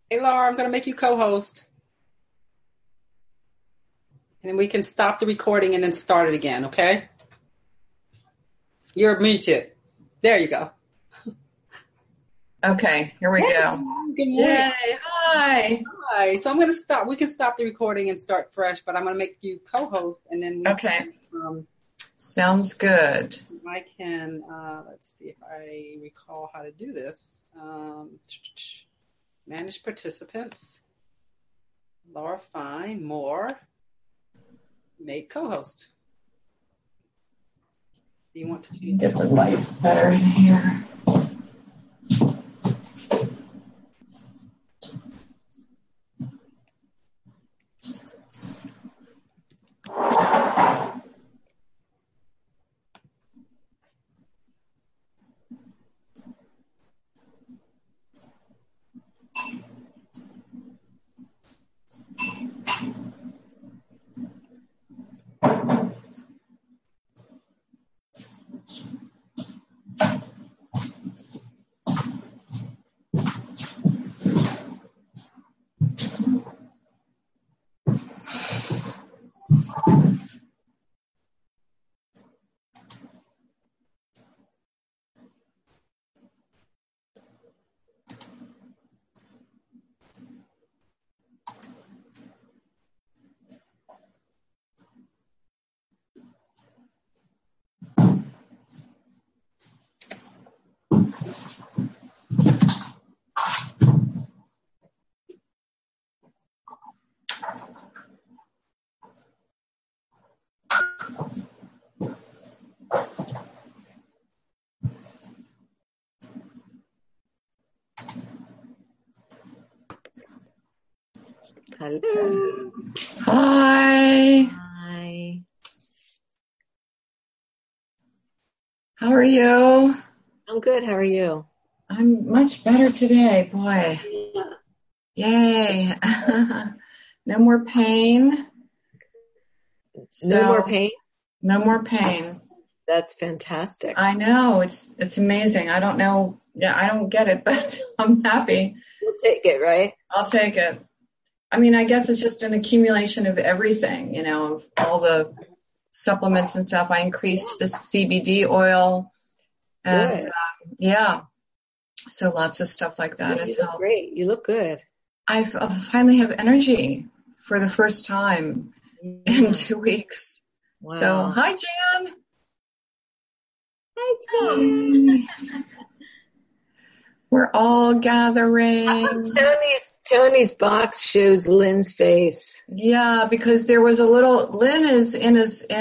Hey, Laura, I'm going to make you co-host. And then we can stop the recording and then start it again, okay? You're muted. There you go. Okay, here we go. Good morning. Yay, hi. Hi. So I'm going to stop. We can stop the recording and start fresh, but I'm going to make you co-host and then we Okay. can, Sounds good. I can, let's see if I recall how to do this. Manage participants. Laura, fine. More. Make co-host. Do you want to change Get the lights better in here. Hello. Hi. Hi. How are you? I'm good. How are you? I'm much better today, boy. Yeah. Yay. No more pain. No more pain? No more pain. That's fantastic. I know. It's amazing. I don't know. Yeah, I don't get it, but I'm happy. You'll take it, right? I'll take it. I mean, I guess it's just an accumulation of everything, of all the supplements and stuff. I increased the CBD oil and yeah, so lots of stuff like that has helped. Great. You look good. I finally have energy for the first time in 2 weeks. Wow. So, hi, Jan. Hi, Jan. We're all gathering. Tony's box shows Lynn's face. Yeah, because there was Lynn is in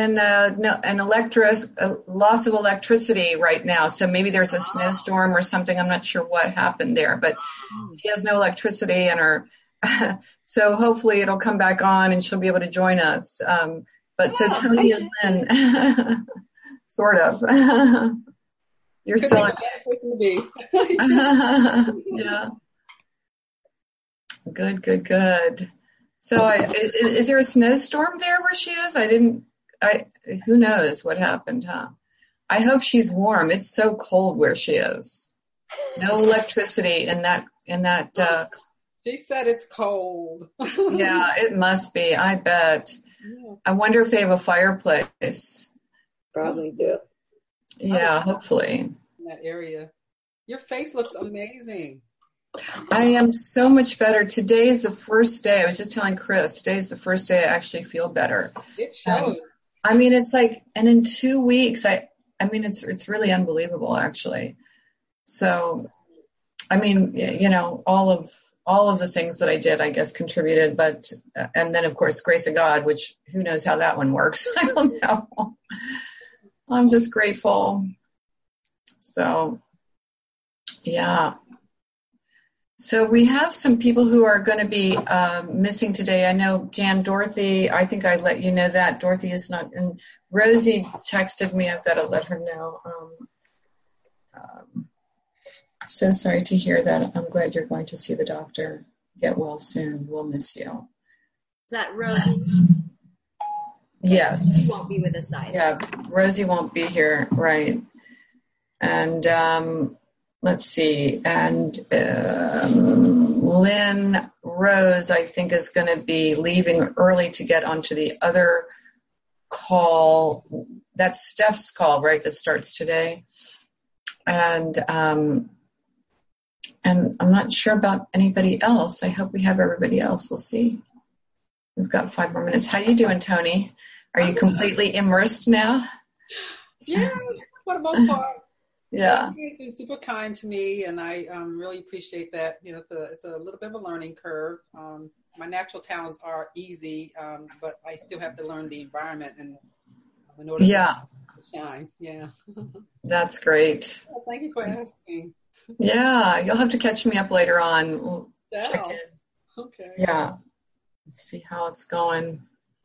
a loss of electricity right now. So maybe there's a snowstorm or something. I'm not sure what happened there, but she has no electricity so hopefully it'll come back on and she'll be able to join us. But so Tony is Lynn, sort of. You're still in person to be. Yeah. Good. So is there a snowstorm there where she is? Who knows what happened, huh? I hope she's warm. It's so cold where she is. No electricity in that, She said it's cold. Yeah, it must be. I bet. Yeah. I wonder if they have a fireplace. Probably do. Yeah, hopefully. In that area. Your face looks amazing. I am so much better. Today is the first day. I was just telling Chris, today is the first day I actually feel better. It shows. It's like, and in 2 weeks, it's really unbelievable, actually. So, all of the things that I did, I guess, contributed, but, and then of course, grace of God, which who knows how that one works. I don't know. I'm just grateful. So, yeah. So we have some people who are going to be missing today. I know Dorothy, I think I let you know that. Dorothy is not, and Rosie texted me. I've got to let her know. So sorry to hear that. I'm glad you're going to see the doctor. Get well soon. We'll miss you. Is that Rosie? Yes. She won't be with us either. Yeah, Rosie won't be here, right. And let's see. And Lynn Rose, I think, is going to be leaving early to get onto the other call. That's Steph's call, right? That starts today. And I'm not sure about anybody else. I hope we have everybody else. We'll see. We've got 5 more minutes. How you doing, Tony? Are you completely immersed now? Yeah, for the most part. Yeah. He's been super kind to me, and I really appreciate that. You know, it's a little bit of a learning curve. My natural talents are easy, but I still have to learn the environment and in order to shine. Yeah. That's great. Well, thank you for asking. Yeah, you'll have to catch me up later on. We'll check in. Okay. Yeah. Let's see how it's going.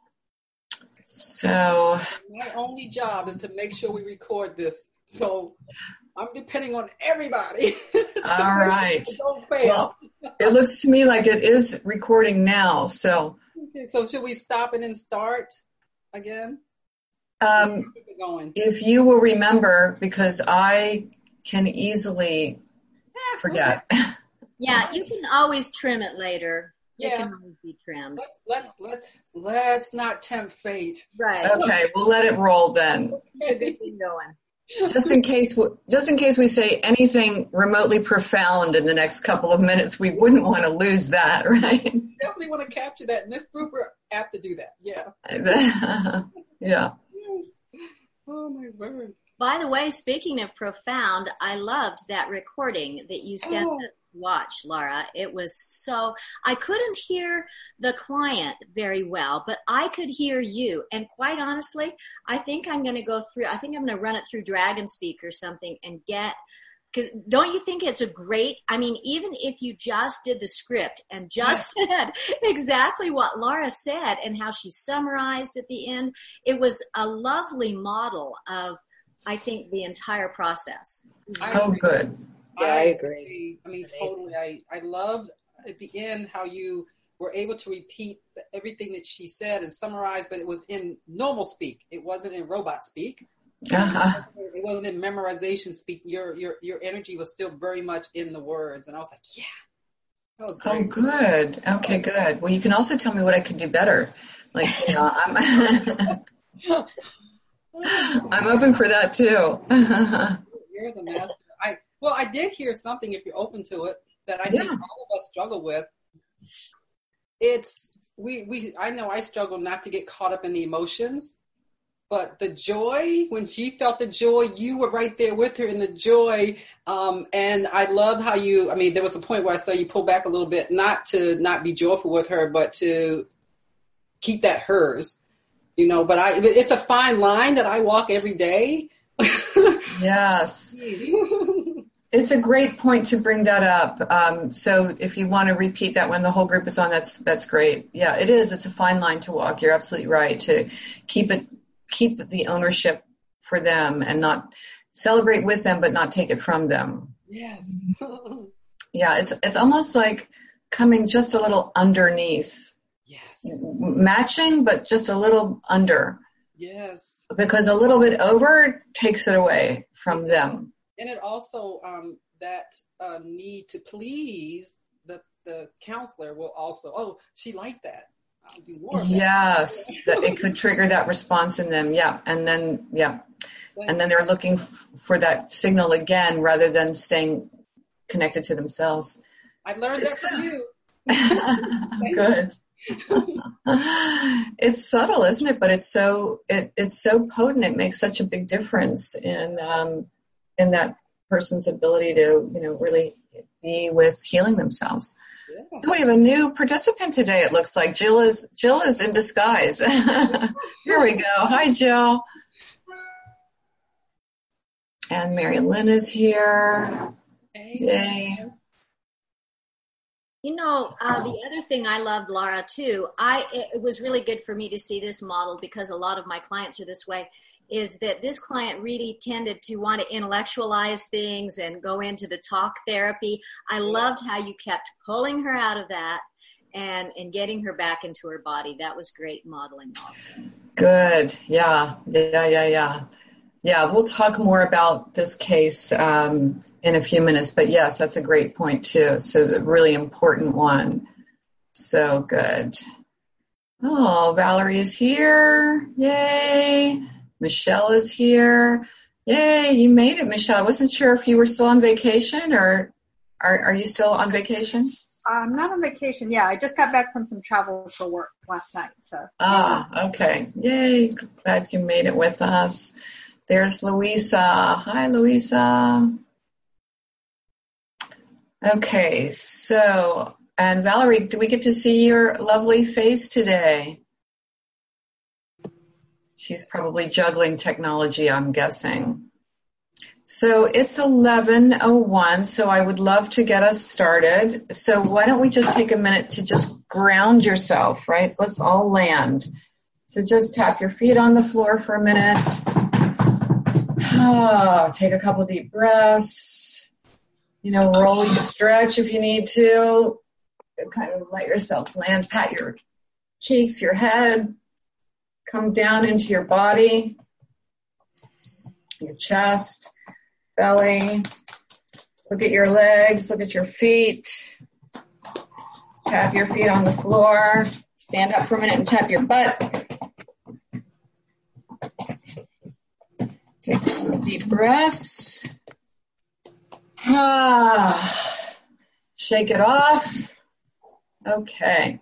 So my only job is to make sure we record this. So I'm depending on everybody. All right. Don't fail. Well, it looks to me like it is recording now. So, okay, so should we stop and then start again? Keep it going. If you will remember, because I can easily forget. Yeah, you can always trim it later. Yeah. It can always be trimmed. Let's not tempt fate. Right. Okay, we'll let it roll then. Get a good thing going. Just in case we say anything remotely profound in the next couple of minutes, we wouldn't want to lose that, right? Definitely want to capture that. In this group, we're apt to do that. Yeah. Yeah. Yes. Oh my word. By the way, speaking of profound, I loved that recording that you sent us to watch, Laura. It was so, I couldn't hear the client very well, but I could hear you. And quite honestly, I think I'm going to run it through DragonSpeak or something and because don't you think it's even if you just did the script and just said exactly what Laura said and how she summarized at the end, it was a lovely model of, I think, the entire process. Oh, good. Yeah, I agree. I mean, totally. I loved at the end how you were able to repeat everything that she said and summarize, but it was in normal speak. It wasn't in robot speak. Uh-huh. It wasn't in memorization speak. Your energy was still very much in the words. And I was like, yeah, that was great. Oh, good. Okay, good. Well, you can also tell me what I could do better. Like, I'm open for that too. You're the master. I did hear something, if you're open to it, that I think all of us struggle with. I know I struggle not to get caught up in the emotions, but the joy, when she felt the joy, you were right there with her in the joy. And I love how there was a point where I saw you pull back a little bit, not to not be joyful with her, but to keep that hers. But it's a fine line that I walk every day. Yes. It's a great point to bring that up. So if you want to repeat that when the whole group is on, that's great. Yeah, it is. It's a fine line to walk. You're absolutely right. To keep the ownership for them and not celebrate with them, but not take it from them. Yes. Yeah, it's almost like coming just a little underneath. Yes. Matching, but just a little under. Yes. Because a little bit over takes it away from them. And it also, that need to please the counselor will also, she liked that. I'll do more of that. Yes, that it could trigger that response in them. Yeah. And then they're looking for that signal again rather than staying connected to themselves. I learned that from you. Good. It's subtle, isn't it? But it's so potent. It makes such a big difference in that person's ability to, really be with healing themselves. Yeah. So we have a new participant today. It looks like Jill is in disguise. Here we go. Hi, Jill. And Mary Lynn is here. Hey. Yay. The other thing I loved, Laura, too, it was really good for me to see this model because a lot of my clients are this way, is that this client really tended to want to intellectualize things and go into the talk therapy. I loved how you kept pulling her out of that and getting her back into her body. That was great modeling also. Good. Yeah. Yeah, we'll talk more about this case in in a few minutes. But yes, that's a great point too. So a really important one. So good. Oh, Valerie is here. Yay. Michelle is here. Yay, you made it, Michelle. I wasn't sure if you were still on vacation, or are you still on vacation? I'm not on vacation. Yeah, I just got back from some travel for work last night. So. Okay. Yay. Glad you made it with us. There's Louisa. Hi, Louisa. Okay, so, and Valerie, do we get to see your lovely face today? She's probably juggling technology, I'm guessing. So it's 11:01, so I would love to get us started. So why don't we just take a minute to just ground yourself, right? Let's all land. So just tap your feet on the floor for a minute. Take a couple deep breaths. Roll, you stretch if you need to. Kind of let yourself land. Pat your cheeks, your head. Come down into your body, your chest, belly. Look at your legs. Look at your feet. Tap your feet on the floor. Stand up for a minute and tap your butt. Take some deep breaths. Shake it off. Okay.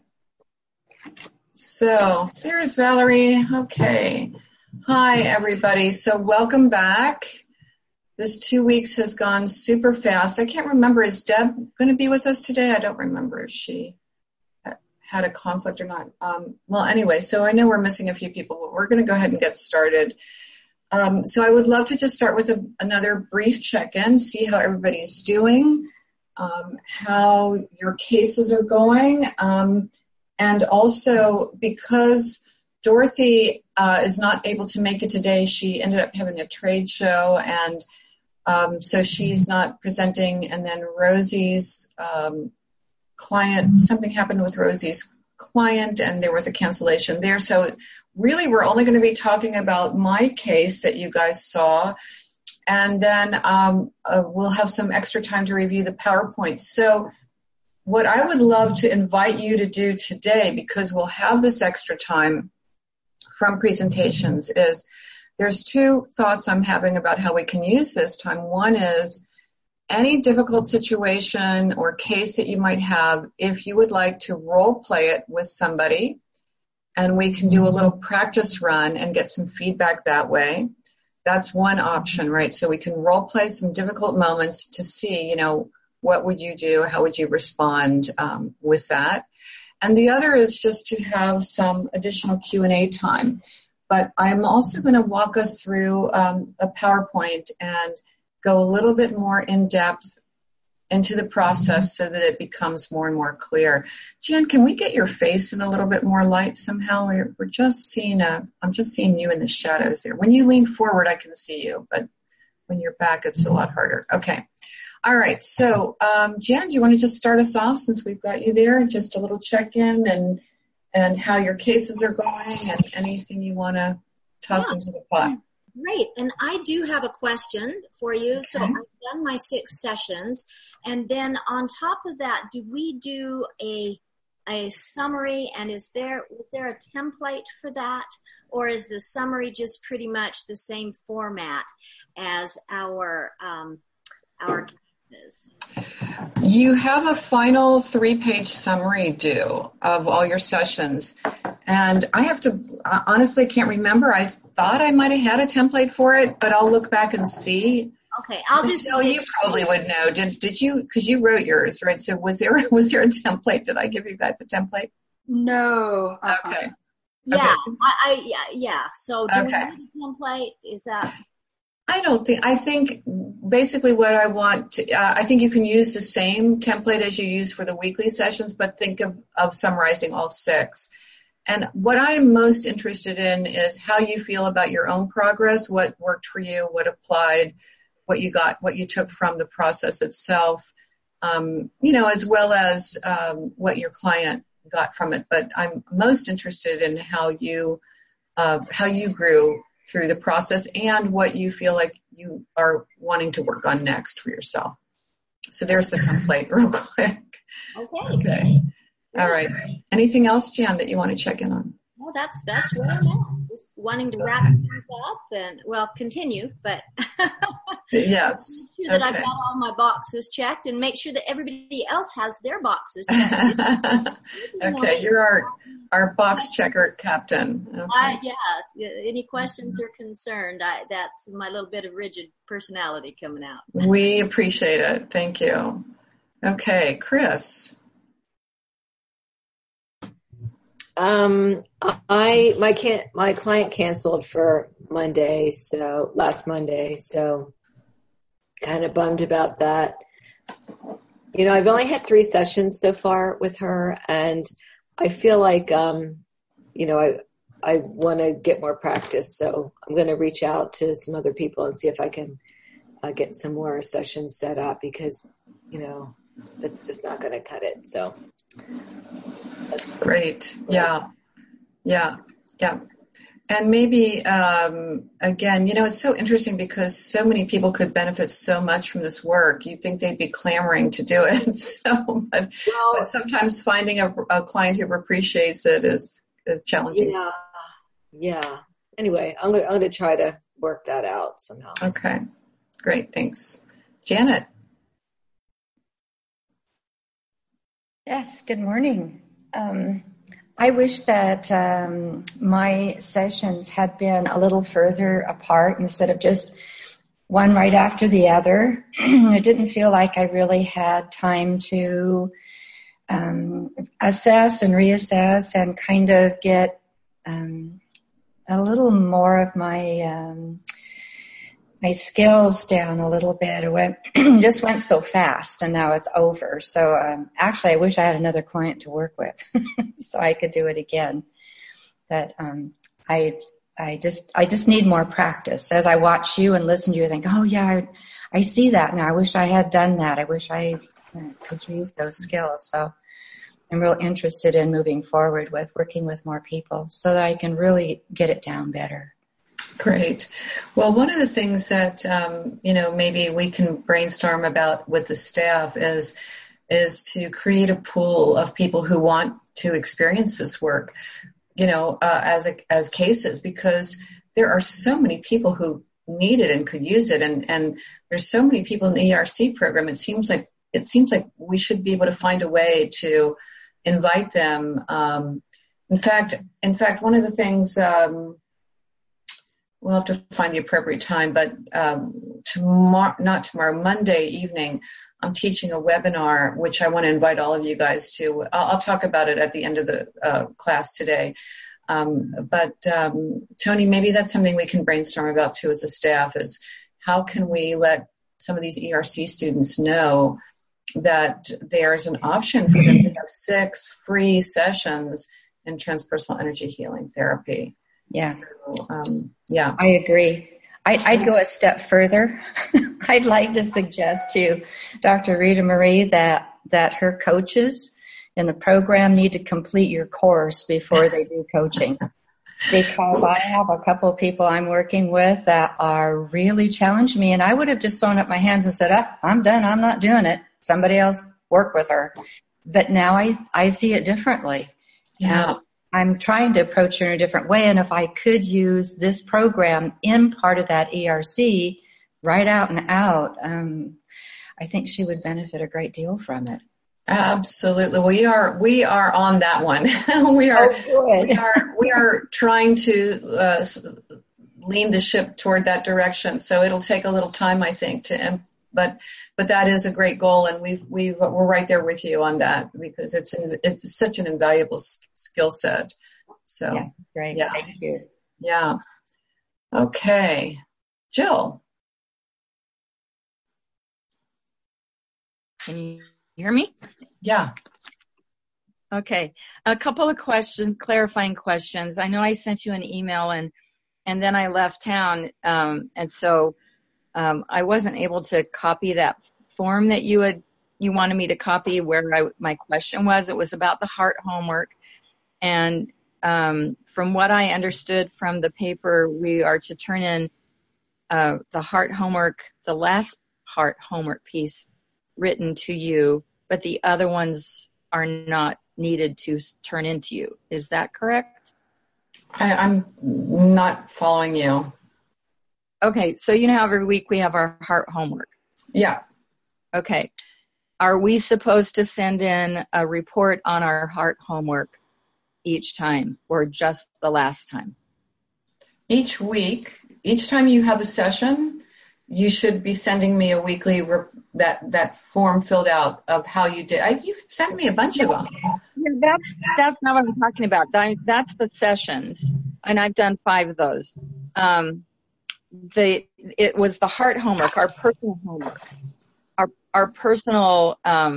So there's Valerie. Okay. Hi, everybody. So welcome back. This 2 weeks has gone super fast. I can't remember. Is Deb going to be with us today? I don't remember if she had a conflict or not. Well, anyway, so I know we're missing a few people, but we're going to go ahead and get started. So I would love to just start with another brief check-in, see how everybody's doing, how your cases are going. And also, because Dorothy is not able to make it today, she ended up having a trade show, and so she's not presenting. And then Rosie's client, something happened with Rosie's client, and there was a cancellation there. So really, we're only going to be talking about my case that you guys saw, and then we'll have some extra time to review the PowerPoint. So what I would love to invite you to do today, because we'll have this extra time from presentations, is there's two thoughts I'm having about how we can use this time. One is any difficult situation or case that you might have, if you would like to role play it with somebody, and we can do a little practice run and get some feedback that way. That's one option, right? So we can role play some difficult moments to see, what would you do? How would you respond with that? And the other is just to have some additional Q&A time. But I'm also going to walk us through a PowerPoint and go a little bit more in depth into the process so that it becomes more and more clear. Jen, can we get your face in a little bit more light somehow? We're just seeing I'm just seeing you in the shadows there. When you lean forward, I can see you, but when you're back, it's a lot harder. Okay. All right. So, Jen, do you want to just start us off since we've got you there? Just a little check-in and how your cases are going and anything you want to toss into the pot. Great. And I do have a question for you. Okay. So I've done my 6 sessions. And then on top of that, do we do a summary? And is there a template for that? Or is the summary just pretty much the same format as our cases? You have a final 3-page summary due of all your sessions. And I have to, honestly can't remember. I thought I might have had a template for it, but I'll look back and see. Okay, I'll just. Michelle, you probably would know. Did you? Because you wrote yours, right? So was there a template? Did I give you guys a template? No. Okay. Yeah, okay. Yeah. So do we need a template? Is that? I think basically what I want, I think you can use the same template as you use for the weekly sessions, but think of summarizing all 6. And what I'm most interested in is how you feel about your own progress, what worked for you, what applied, what you got, what you took from the process itself, as well as what your client got from it. But I'm most interested in how you grew through the process and what you feel like you are wanting to work on next for yourself. So there's the template real quick. Okay. All right. Anything else, Jan, that you want to check in on? Well, that's where I'm at. Just wanting to wrap things up and, well, continue, but yes. make sure that I've got all my boxes checked and make sure that everybody else has their boxes checked. Okay, you're our box checker captain. Okay. Yeah. Any questions or concerned? That's my little bit of rigid personality coming out. We appreciate it. Thank you. Okay, Chris. My client canceled for last Monday, so kind of bummed about that. You know, I've only had 3 sessions so far with her, and I feel like, you know, I want to get more practice, so I'm going to reach out to some other people and see if I can get some more sessions set up, because, you know, that's just not going to cut it. So that's great. Yeah. And maybe, again, you know, it's so interesting because so many people could benefit so much from this work. You'd think they'd be clamoring to do it. But sometimes finding a client who appreciates it is challenging. Yeah. Anyway, I'm going to try to work that out somehow. Okay. Great. Thanks. Janet. Yes. Good morning. I wish that my sessions had been a little further apart instead of just one right after the other. It didn't feel like I really had time to assess and reassess and kind of get a little more of my skills down a little bit. It just went so fast, and now it's over. So actually, I wish I had another client to work with, so I could do it again. That I just need more practice. As I watch you and listen to you, I think, oh yeah, I see that now. I wish I had done that. I wish I could use those skills. So I'm real interested in moving forward with working with more people so that I can really get it down better. Great. Well, one of the things that, you know, maybe we can brainstorm about with the staff is to create a pool of people who want to experience this work, you know, as cases, because there are so many people who need it and could use it. And there's so many people in the ERC program. It seems like we should be able to find a way to invite them. In fact, one of the things, we'll have to find the appropriate time, but Monday evening, I'm teaching a webinar, which I want to invite all of you guys to. I'll talk about it at the end of the class today. But Tony, maybe that's something we can brainstorm about too as a staff, is how can we let some of these ERC students know that there's an option for them to have 6 free sessions in transpersonal energy healing therapy. Yeah. So, yeah. I agree. I'd go a step further. I'd like to suggest to Dr. Rita Marie that her coaches in the program need to complete your course before they do coaching. Because I have a couple of people I'm working with that are really challenging me, and I would have just thrown up my hands and said, I'm done. I'm not doing it. Somebody else work with her. But now I see it differently. Yeah. I'm trying to approach her in a different way, and if I could use this program in part of that ERC right out and out, I think she would benefit a great deal from it. Absolutely. We are on that one. we are trying to lean the ship toward that direction. So it'll take a little time, I think, but that is a great goal, and we're right there with you on that, because it's such an invaluable skill set. So yeah, great. Yeah. Thank you. Yeah. Okay. Jill. Can you hear me? Yeah. Okay. A couple of questions, clarifying questions. I know I sent you an email and then I left town. And so, I wasn't able to copy that form that you wanted me to copy where my question was. It was about the heart homework. And from what I understood from the paper, we are to turn in the heart homework, the last heart homework piece written to you, but the other ones are not needed to turn into you. Is that correct? I'm not following you. Okay, so you know how every week we have our heart homework. Yeah. Okay. Are we supposed to send in a report on our heart homework each time or just the last time? Each week, each time you have a session, you should be sending me a weekly that form filled out of how you did. You've sent me a bunch of them. Yeah, that's not what I'm talking about. That's the sessions, and I've done 5 of those. It was the heart homework, our personal homework, our personal,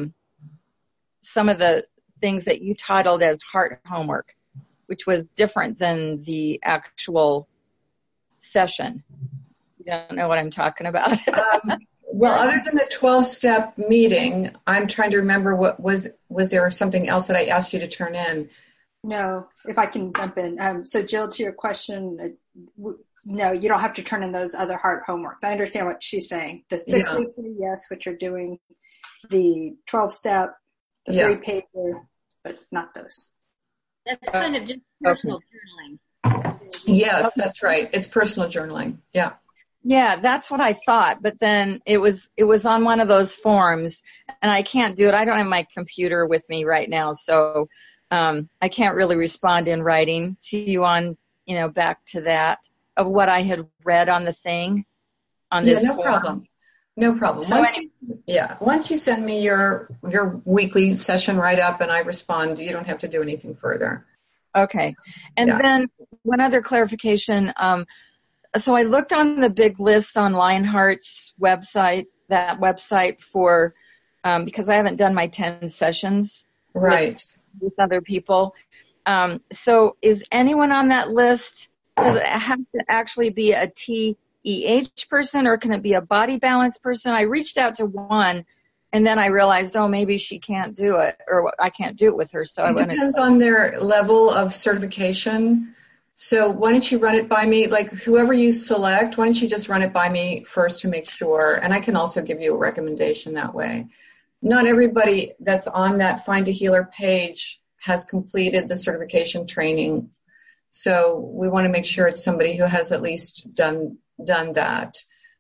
some of the things that you titled as heart homework, which was different than the actual session. You don't know what I'm talking about. Well, other than the 12-step meeting, I'm trying to remember what was there something else that I asked you to turn in? No, if I can jump in. So Jill, to your question, no, you don't have to turn in those other heart homework. I understand what she's saying. The 6 weekly, yes, which you're doing, the 12-step, the 3-pager, but not those. That's kind of just personal journaling. Yes, that's right. It's personal journaling. Yeah. Yeah, that's what I thought. But then it was on one of those forms, and I can't do it. I don't have my computer with me right now, so I can't really respond in writing to you on, back to that of what I had read on the thing on this form. Problem. No problem. So Once you send me your weekly session write-up and I respond, you don't have to do anything further. Okay. And then one other clarification. So I looked on the big list on Lionheart's website, that website for, because I haven't done my 10 sessions with other people. So is anyone on that list, does it have to actually be a TEH person or can it be a body balance person? I reached out to one and then I realized, maybe she can't do it or I can't do it with her. So it depends on their level of certification. So why don't you run it by me, like whoever you select, why don't you just run it by me first to make sure, and I can also give you a recommendation that way. Not everybody that's on that Find a Healer page has completed the certification training, so we want to make sure it's somebody who has at least done that.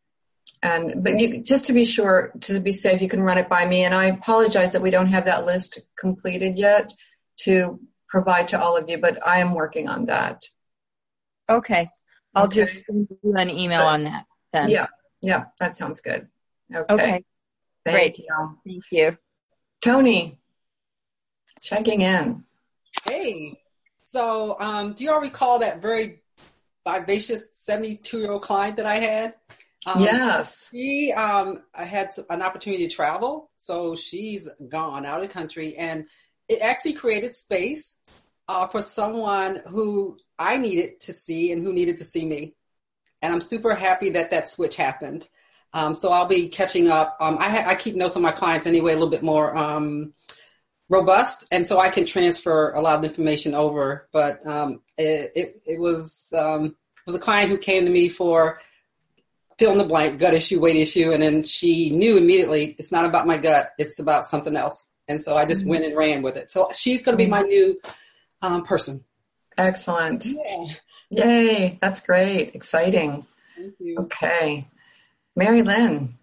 But just to be sure, to be safe, you can run it by me, and I apologize that we don't have that list completed yet to provide to all of you, but I am working on that. Okay. I'll just send you an email on that then. Yeah, that sounds good. Okay. Thank you. Thank you. Tony, checking in. Hey. So, do you all recall that very vivacious 72-year-old client that I had? Yes. She I had an opportunity to travel, so she's gone out of the country, and it actually created space for someone who I needed to see and who needed to see me. And I'm super happy that switch happened. So I'll be catching up. I keep notes on my clients anyway, a little bit more robust, and so I can transfer a lot of information over. But it was a client who came to me for fill in the blank, gut issue, weight issue, and then she knew immediately it's not about my gut, it's about something else. And so I just went and ran with it. So she's going to be my new person. Excellent. Yeah. Yay. That's great. Exciting. Thank you. Okay. Mary Lynn.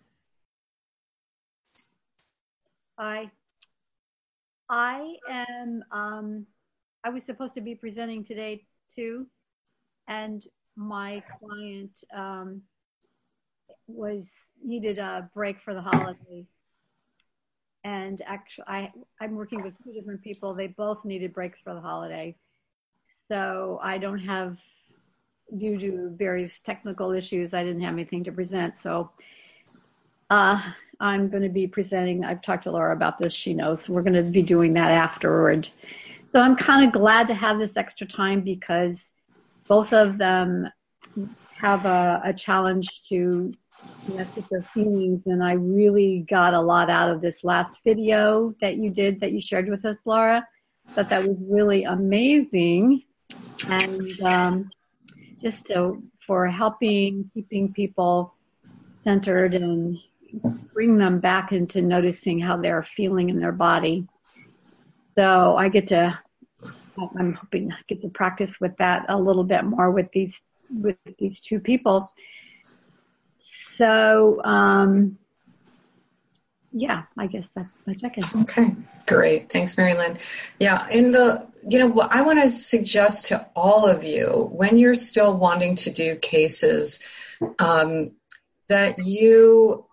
Hi. I was supposed to be presenting today too, and my client needed a break for the holiday. And actually, I'm working with 2 different people. They both needed breaks for the holiday. So I don't have, due to various technical issues, I didn't have anything to present. So I'm going to be presenting. I've talked to Laura about this. She knows. We're going to be doing that afterward. So I'm kind of glad to have this extra time because both of them have a challenge to connect with their feelings. And I really got a lot out of this last video that you shared with us, Laura. Thought that was really amazing. and just for helping, keeping people centered and bring them back into noticing how they're feeling in their body. So I'm hoping I get to practice with that a little bit more with these two people. So, yeah, I guess that's my check-in. Okay, great. Thanks, Mary Lynn. Yeah, what I want to suggest to all of you, when you're still wanting to do cases, that you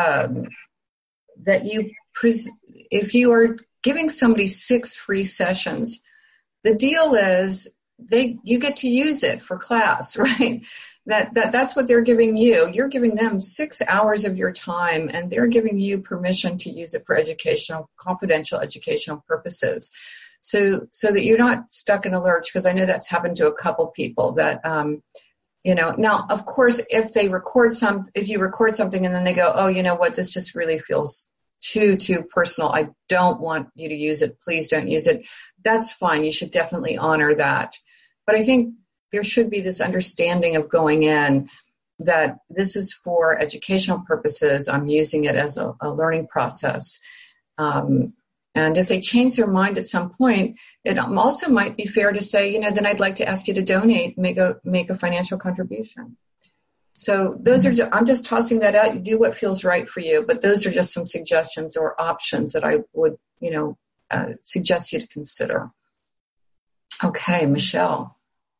if you are giving somebody 6 free sessions, the deal is you get to use it for class, right? That's what they're giving you. You're giving them 6 hours of your time, and they're giving you permission to use it for confidential educational purposes. So that you're not stuck in a lurch, because I know that's happened to a couple people that, now, of course, if you record something and then they go, oh, you know what, this just really feels too personal. I don't want you to use it. Please don't use it. That's fine. You should definitely honor that. But I think there should be this understanding of going in that this is for educational purposes. I'm using it as a learning process. And if they change their mind at some point, it also might be fair to say, then I'd like to ask you to donate, make a financial contribution. So I'm just tossing that out. You do what feels right for you, but those are just some suggestions or options that I would, suggest you to consider. Okay, Michelle.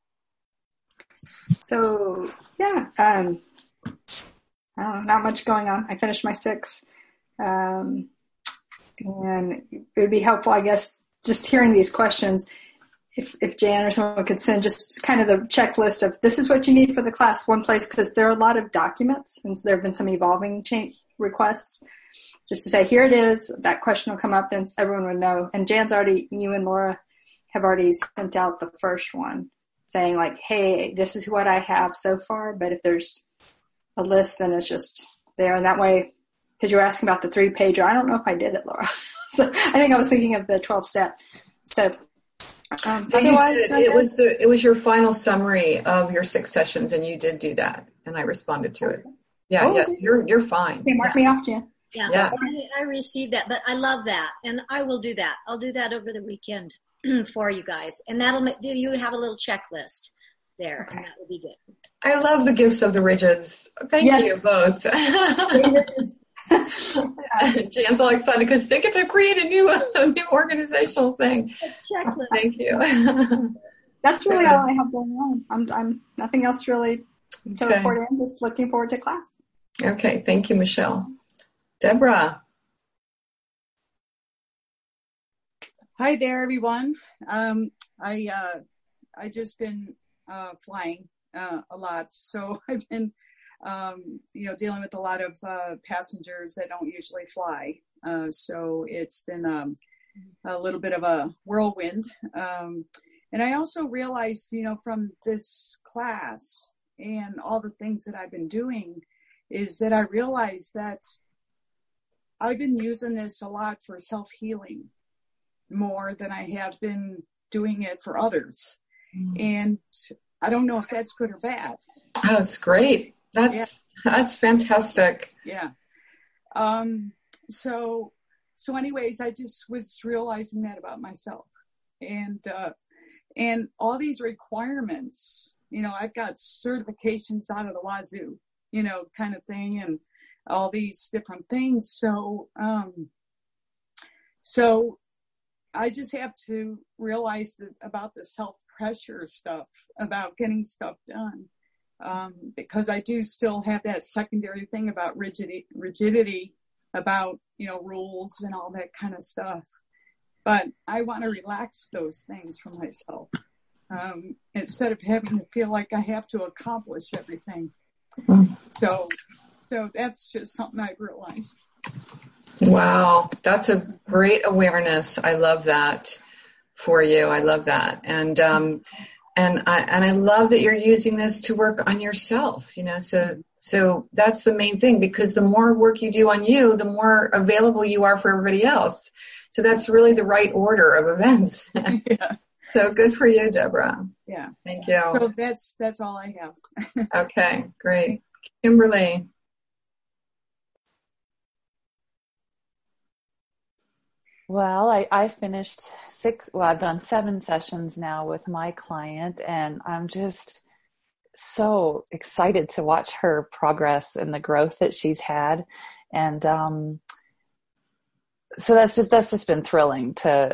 So, yeah, I don't know, not much going on. I finished my 6. And it would be helpful, I guess, just hearing these questions, if Jan or someone could send just kind of the checklist of this is what you need for the class, one place, because there are a lot of documents, and so there have been some evolving requests, just to say, here it is, that question will come up, and everyone would know. And you and Laura have already sent out the first one, saying like, hey, this is what I have so far, but if there's a list, then it's just there, and that way, because you were asking about the 3-pager. I don't know if I did it, Laura. So I think I was thinking of the 12-step. So otherwise, it was your final summary of your 6 sessions, and you did do that, and I responded to it. Yeah, oh, yes, okay. You're fine. Okay, mark me off, Jan. Yeah, Yeah. I received that, but I love that, and I will do that. I'll do that over the weekend for you guys, and that'll make you have a little checklist there, okay. And that will be good. I love the gifts of the Rigids. Thank you both. Jan's all excited because they get to create a new organizational thing. Checklist. Thank you. That's really all I have going on. I'm nothing else really to report in. Just looking forward to class. Okay, thank you, Michelle. Deborah. Hi there, everyone. I just been flying a lot, so I've been dealing with a lot of passengers that don't usually fly. So it's been a little bit of a whirlwind. And I also realized, from this class and all the things that I've been doing, is that I realized that I've been using this a lot for self-healing more than I have been doing it for others. And I don't know if that's good or bad. Oh, it's great. That's fantastic. Yeah. So anyways, I just was realizing that about myself, and all these requirements, I've got certifications out of the wazoo, kind of thing, and all these different things. So I just have to realize that about the self-pressure stuff, about getting stuff done. Because I do still have that secondary thing about rigidity about, rules and all that kind of stuff. But I want to relax those things for myself, instead of having to feel like I have to accomplish everything. So that's just something I've realized. Wow, that's a great awareness. I love that for you. I love that. And I love that you're using this to work on yourself, so that's the main thing, because the more work you do on you, the more available you are for everybody else. So that's really the right order of events. Yeah. So good for you, Deborah. Yeah. Thank you. So that's all I have. Okay, great. Kimberly. Well, I finished I've done 7 sessions now with my client, and I'm just so excited to watch her progress and the growth that she's had. And, so that's just been thrilling to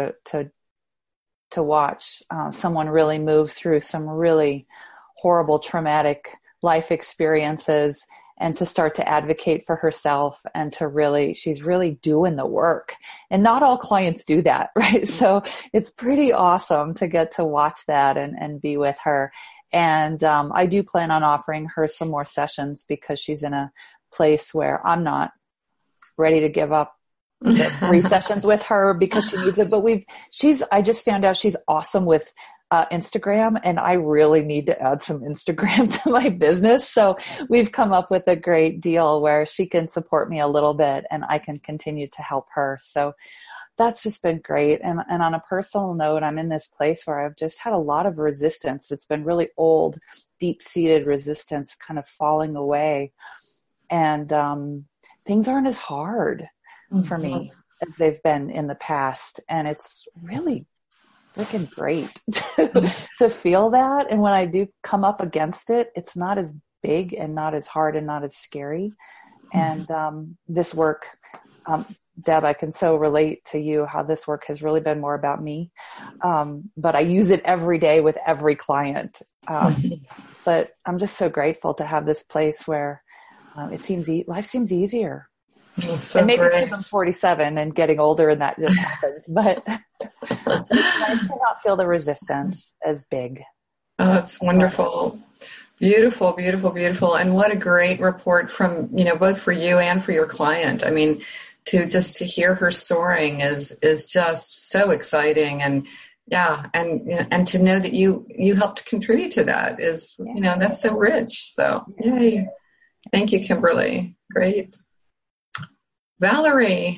watch, someone really move through some really horrible, traumatic life experiences, and to start to advocate for herself, and she's really doing the work. And not all clients do that, right? So it's pretty awesome to get to watch that and be with her. And I do plan on offering her some more sessions, because she's in a place where I'm not ready to give up the 3 sessions with her because she needs it. But I just found out she's awesome with Instagram, and I really need to add some Instagram to my business. So we've come up with a great deal where she can support me a little bit and I can continue to help her. So that's just been great. And on a personal note, I'm in this place where I've just had a lot of resistance. It's been really old, deep-seated resistance kind of falling away. And things aren't as hard for me as they've been in the past. And it's really freaking great to feel that. And when I do come up against it, it's not as big and not as hard and not as scary. And this work, Deb, I can so relate to you how this work has really been more about me. But I use it every day with every client. But I'm just so grateful to have this place where life seems easier. So and maybe great. because I'm 47 and getting older and that just happens, but it's nice to not feel the resistance as big. Oh, it's wonderful. Beautiful, beautiful, beautiful. And what a great report from, both for you and for your client. I mean, to hear her soaring is just so exciting. And yeah, and to know that you helped contribute to that is, that's so rich. So yay. Thank you, Kimberly. Great. Valerie.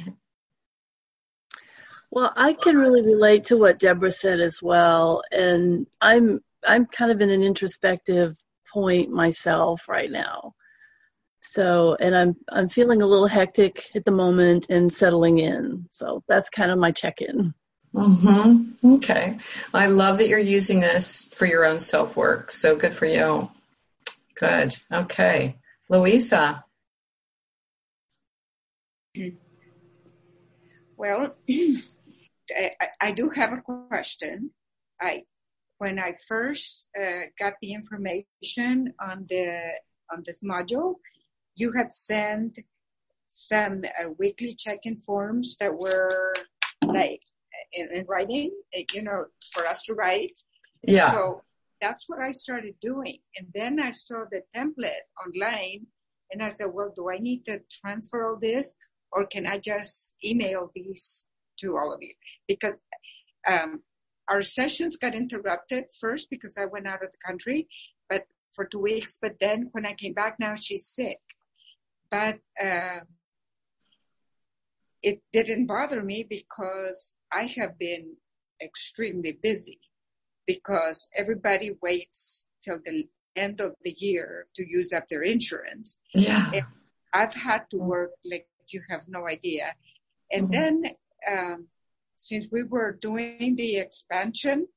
Well, I can really relate to what Deborah said as well. And I'm kind of in an introspective point myself right now. So, and I'm feeling a little hectic at the moment and settling in. So that's kind of my check-in. Mm-hmm. Okay. I love that you're using this for your own self-work. So good for you. Good. Okay. Louisa. Well, I do have a question. When I first got the information on this module, you had sent some weekly check-in forms that were like in writing, for us to write. Yeah. So that's what I started doing. And then I saw the template online, and I said, well, do I need to transfer all this? Or can I just email these to all of you? Because our sessions got interrupted first because I went out of the country, but for 2 weeks. But then when I came back, now she's sick. But it didn't bother me because I have been extremely busy, because everybody waits till the end of the year to use up their insurance. Yeah. And I've had to work like you have no idea. And then since we were doing the expansion,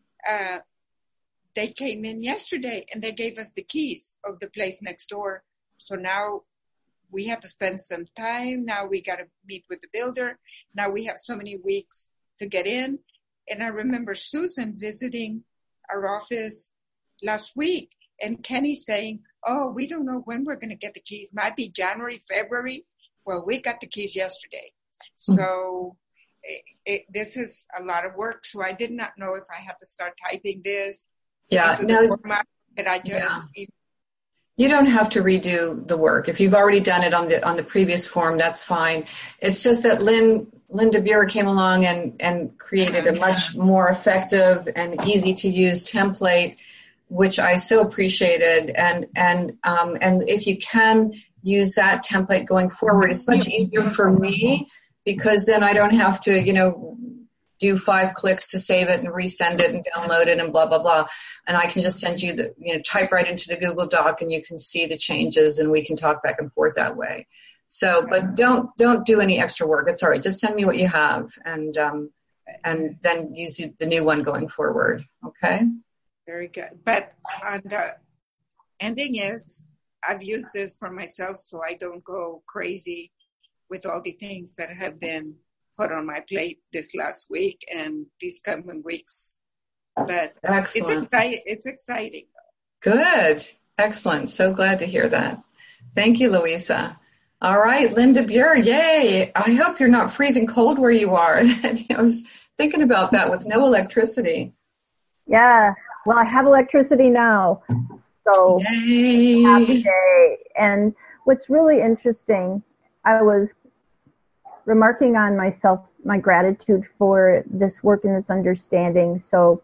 they came in yesterday and they gave us the keys of the place next door. So now we have to spend some time. Now we got to meet with the builder. Now we have so many weeks to get in. And I remember Susan visiting our office last week, and Kenny saying, oh, we don't know when we're going to get the keys. Might be January, February. Well, we got the keys yesterday. So this is a lot of work. So I did not know if I had to start typing this. Yeah. No. Format, but I just... Yeah. You don't have to redo the work. If you've already done it on the previous form, that's fine. It's just that Linda Buer came along and created a much more effective and easy to use template, which I so appreciated. And if you can use that template going forward, it's much easier for me, because then I don't have to, do 5 clicks to save it and resend it and download it and blah, blah, blah. And I can just send you type right into the Google Doc and you can see the changes and we can talk back and forth that way. So, but don't do any extra work. It's all right. Just send me what you have and then use the new one going forward. Okay? Very good. But the ending is I've used this for myself so I don't go crazy with all the things that have been put on my plate this last week and these coming weeks. But excellent. It's exciting. Good. Excellent. So glad to hear that. Thank you, Louisa. All right, Linda Buer, yay. I hope you're not freezing cold where you are. I was thinking about that with no electricity. Yeah. Well, I have electricity now. So yay. Happy day. And what's really interesting, I was remarking on myself, my gratitude for this work and this understanding. So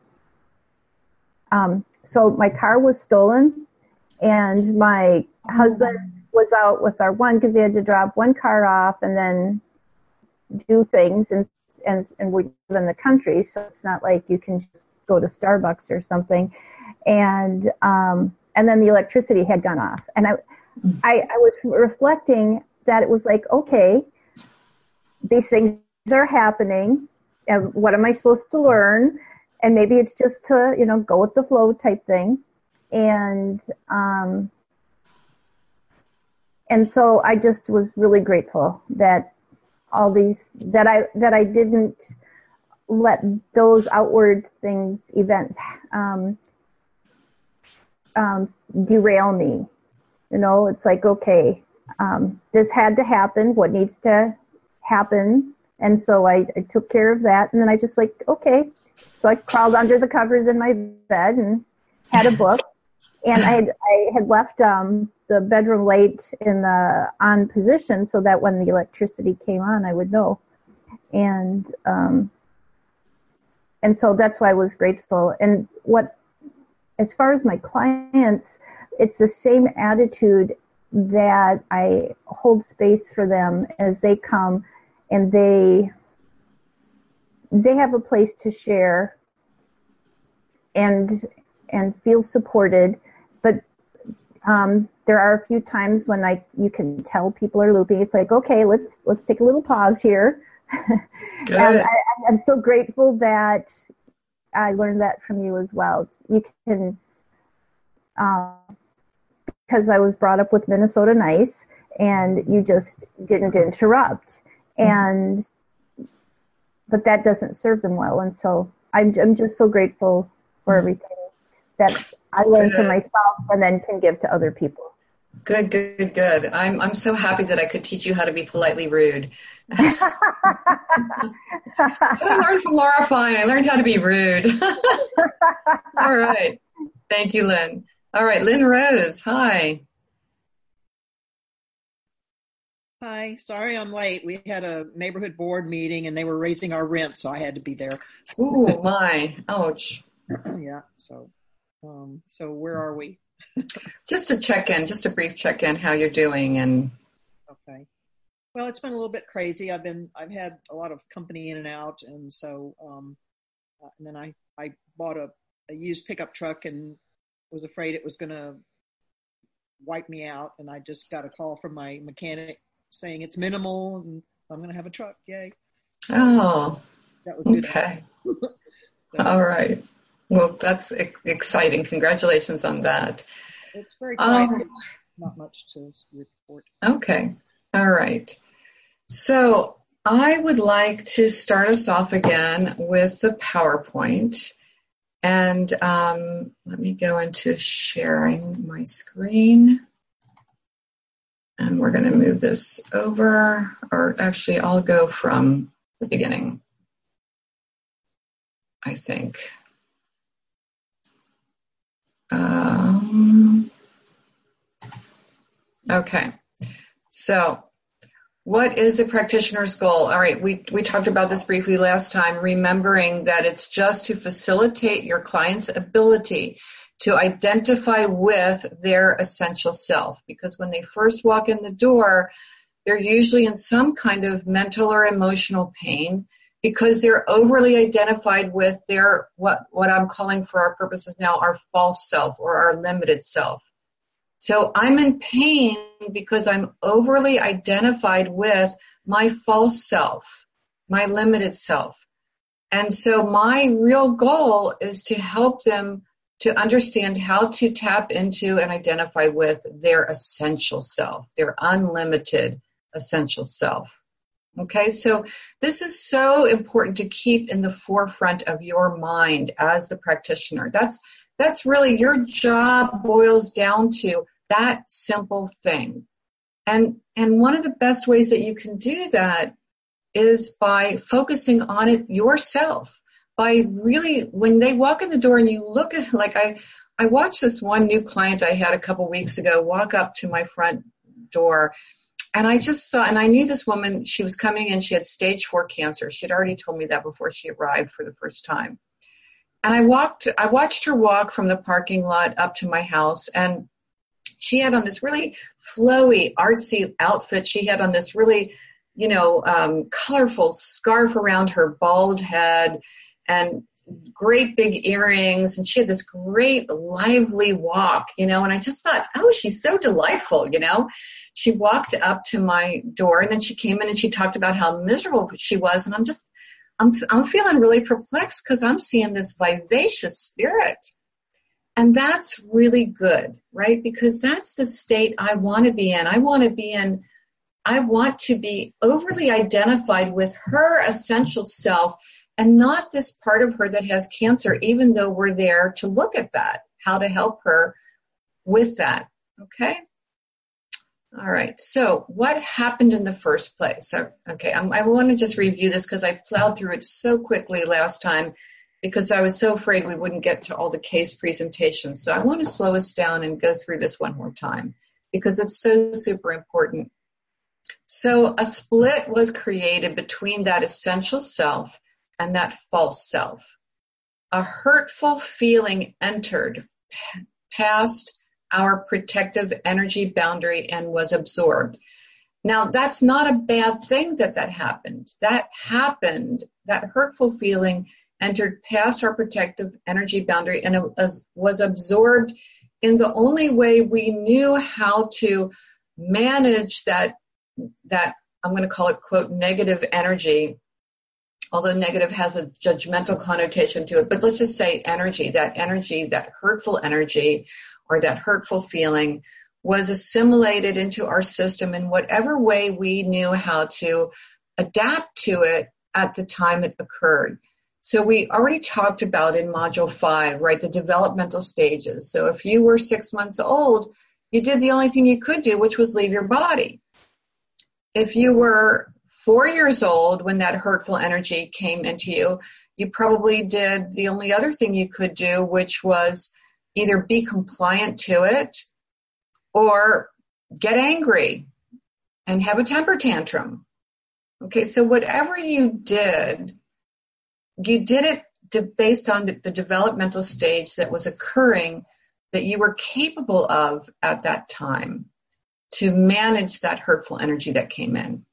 my car was stolen and my husband was out with our one because he had to drop one car off and then do things and we live in the country, so it's not like you can just go to Starbucks or something. And then the electricity had gone off. And I was reflecting that it was like, okay, these things are happening and what am I supposed to learn? And maybe it's just to, go with the flow type thing. And so I just was really grateful that all these, that I didn't let those outward events derail me. It's like, okay, this had to happen, what needs to happen. And so I took care of that. And then I just okay. So I crawled under the covers in my bed and had a book. And I had left the bedroom light in the on position so that when the electricity came on, I would know. And so that's why I was grateful. And as far as my clients, it's the same attitude that I hold space for them as they come and they have a place to share and feel supported. But there are a few times when you can tell people are looping. It's like, okay, let's take a little pause here. And I'm so grateful that I learned that from you as well. You can, because I was brought up with Minnesota Nice, and you just didn't interrupt, but that doesn't serve them well. And so I'm just so grateful for everything that I learned from myself and then can give to other people. Good. I'm so happy that I could teach you how to be politely rude. I learned from Laura Fine. I learned how to be rude. All right. Thank you, Lynn. All right, Lynn Rose. Hi. Hi. Sorry I'm late. We had a neighborhood board meeting and they were raising our rent, so I had to be there. Ooh, my. Ouch. Yeah. So where are we? Just a check-in, just a brief check-in, how you're doing. And okay. Well, it's been a little bit crazy. I've had a lot of company in and out, and so and then I bought a used pickup truck and was afraid it was going to wipe me out, and I just got a call from my mechanic saying it's minimal and I'm going to have a truck. Yay. Oh, that was good. Okay. All right. Well, that's exciting. Congratulations on that. It's very quiet. Not much to report. Okay. All right. So I would like to start us off again with the PowerPoint. And let me go into sharing my screen. And we're going to move this over. Or actually, I'll go from the beginning, I think. Okay, so what is a practitioner's goal? All right, we talked about this briefly last time, remembering that it's just to facilitate your client's ability to identify with their essential self, because when they first walk in the door, they're usually in some kind of mental or emotional pain. because they're overly identified with their, what I'm calling for our purposes now, our false self or our limited self. So I'm in pain because I'm overly identified with my false self, my limited self. And so my real goal is to help them to understand how to tap into and identify with their essential self, their unlimited essential self. Okay, so this is so important to keep in the forefront of your mind as the practitioner. That's really your job boils down to that simple thing. And one of the best ways that you can do that is by focusing on it yourself. By really, when they walk in the door and you look at, like I watched this one new client I had a couple weeks ago walk up to my front door. And I just saw, and I knew this woman, she was coming in, she had stage 4 cancer. She had already told me that before she arrived for the first time. And I watched her walk from the parking lot up to my house, and she had on this really flowy, artsy outfit. She had on this really, colorful scarf around her bald head and great big earrings. And she had this great lively walk, and I just thought, oh, she's so delightful, She walked up to my door, and then she came in and she talked about how miserable she was. And I'm feeling really perplexed because I'm seeing this vivacious spirit. And that's really good, right? Because that's the state I want to be in. I want to be overly identified with her essential self and not this part of her that has cancer, even though we're there to look at that, how to help her with that. Okay? All right. So what happened in the first place? Okay. I want to just review this because I plowed through it so quickly last time because I was so afraid we wouldn't get to all the case presentations. So I want to slow us down and go through this one more time because it's so super important. So a split was created between that essential self and that false self. A hurtful feeling entered past our protective energy boundary and was absorbed. Now, that's not a bad thing that happened. That happened, that hurtful feeling entered past our protective energy boundary and it was absorbed in the only way we knew how to manage that I'm going to call it, quote, negative energy, although negative has a judgmental connotation to it. But let's just say energy, that hurtful energy, or that hurtful feeling was assimilated into our system in whatever way we knew how to adapt to it at the time it occurred. So we already talked about in Module 5, right, the developmental stages. So if you were 6 months old, you did the only thing you could do, which was leave your body. If you were 4 years old when that hurtful energy came into you, you probably did the only other thing you could do, which was either be compliant to it or get angry and have a temper tantrum. Okay, so whatever you did it based on the developmental stage that was occurring that you were capable of at that time to manage that hurtful energy that came in.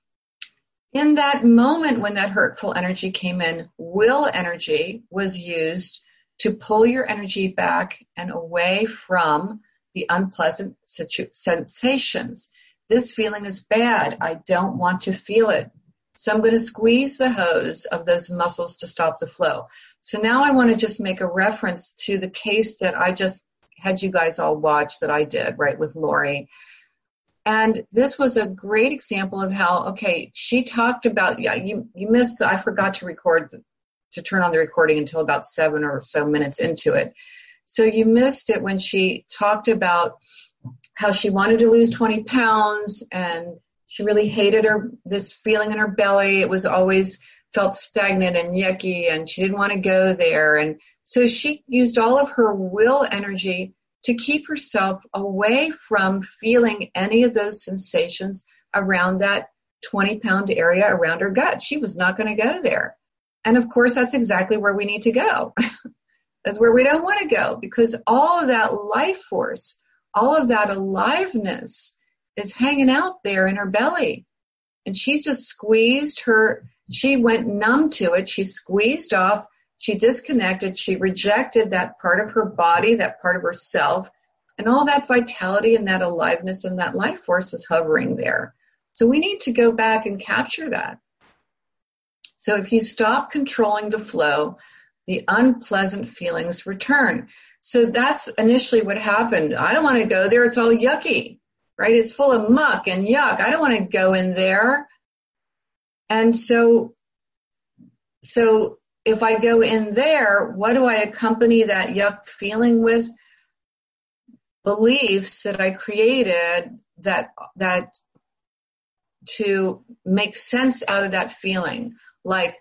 In that moment when that hurtful energy came in, will energy was used to pull your energy back and away from the unpleasant sensations. This feeling is bad. I don't want to feel it. So I'm going to squeeze the hose of those muscles to stop the flow. So now I want to just make a reference to the case that I just had you guys all watch that I did, right, with Lori. And this was a great example of how, okay, she talked about, you missed, I forgot to turn on the recording until about 7 or so minutes into it. So you missed it when she talked about how she wanted to lose 20 pounds and she really hated this feeling in her belly. It was always felt stagnant and yucky and she didn't want to go there. And so she used all of her will energy to keep herself away from feeling any of those sensations around that 20-pound area around her gut. She was not going to go there. And of course, that's exactly where we need to go. That's where we don't want to go because all of that life force, all of that aliveness is hanging out there in her belly. And she's just squeezed she went numb to it. She squeezed off. She disconnected. She rejected that part of her body, that part of herself, and all that vitality and that aliveness and that life force is hovering there. So we need to go back and capture that. So if you stop controlling the flow, the unpleasant feelings return. So that's initially what happened. I don't want to go there. It's all yucky, right? It's full of muck and yuck. I don't want to go in there. And so if I go in there, what do I accompany that yuck feeling with? Beliefs that I created that to make sense out of that feeling. Like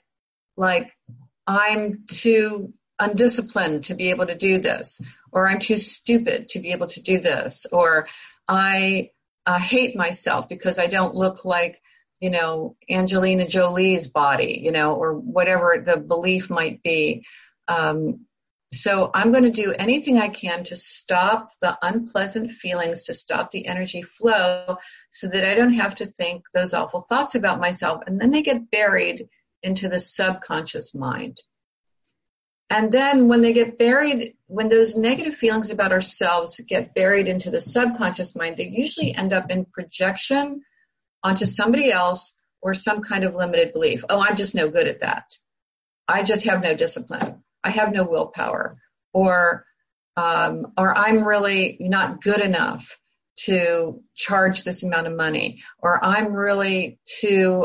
I'm too undisciplined to be able to do this, or I'm too stupid to be able to do this, or I hate myself because I don't look like, Angelina Jolie's body, or whatever the belief might be. So I'm going to do anything I can to stop the unpleasant feelings, to stop the energy flow so that I don't have to think those awful thoughts about myself. And then they get buried into the subconscious mind. And then when they get buried, when those negative feelings about ourselves get buried into the subconscious mind, they usually end up in projection onto somebody else or some kind of limited belief. Oh, I'm just no good at that. I just have no discipline. I have no willpower, or I'm really not good enough to charge this amount of money, or I'm really too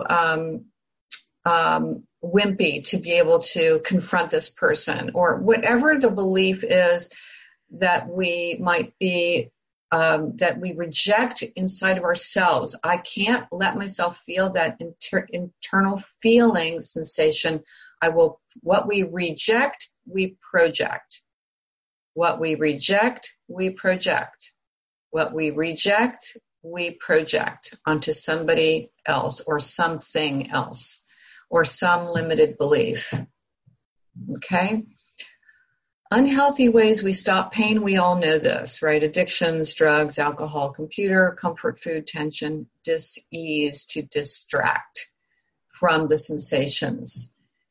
wimpy to be able to confront this person, or whatever the belief is that we might be, that we reject inside of ourselves. I can't let myself feel that internal feeling sensation. What we reject, we project. What we reject, we project. What we reject, we project onto somebody else or something else or some limited belief. Okay? Unhealthy ways we stop pain, we all know this, right? Addictions, drugs, alcohol, computer, comfort food, tension, dis-ease, to distract from the sensations.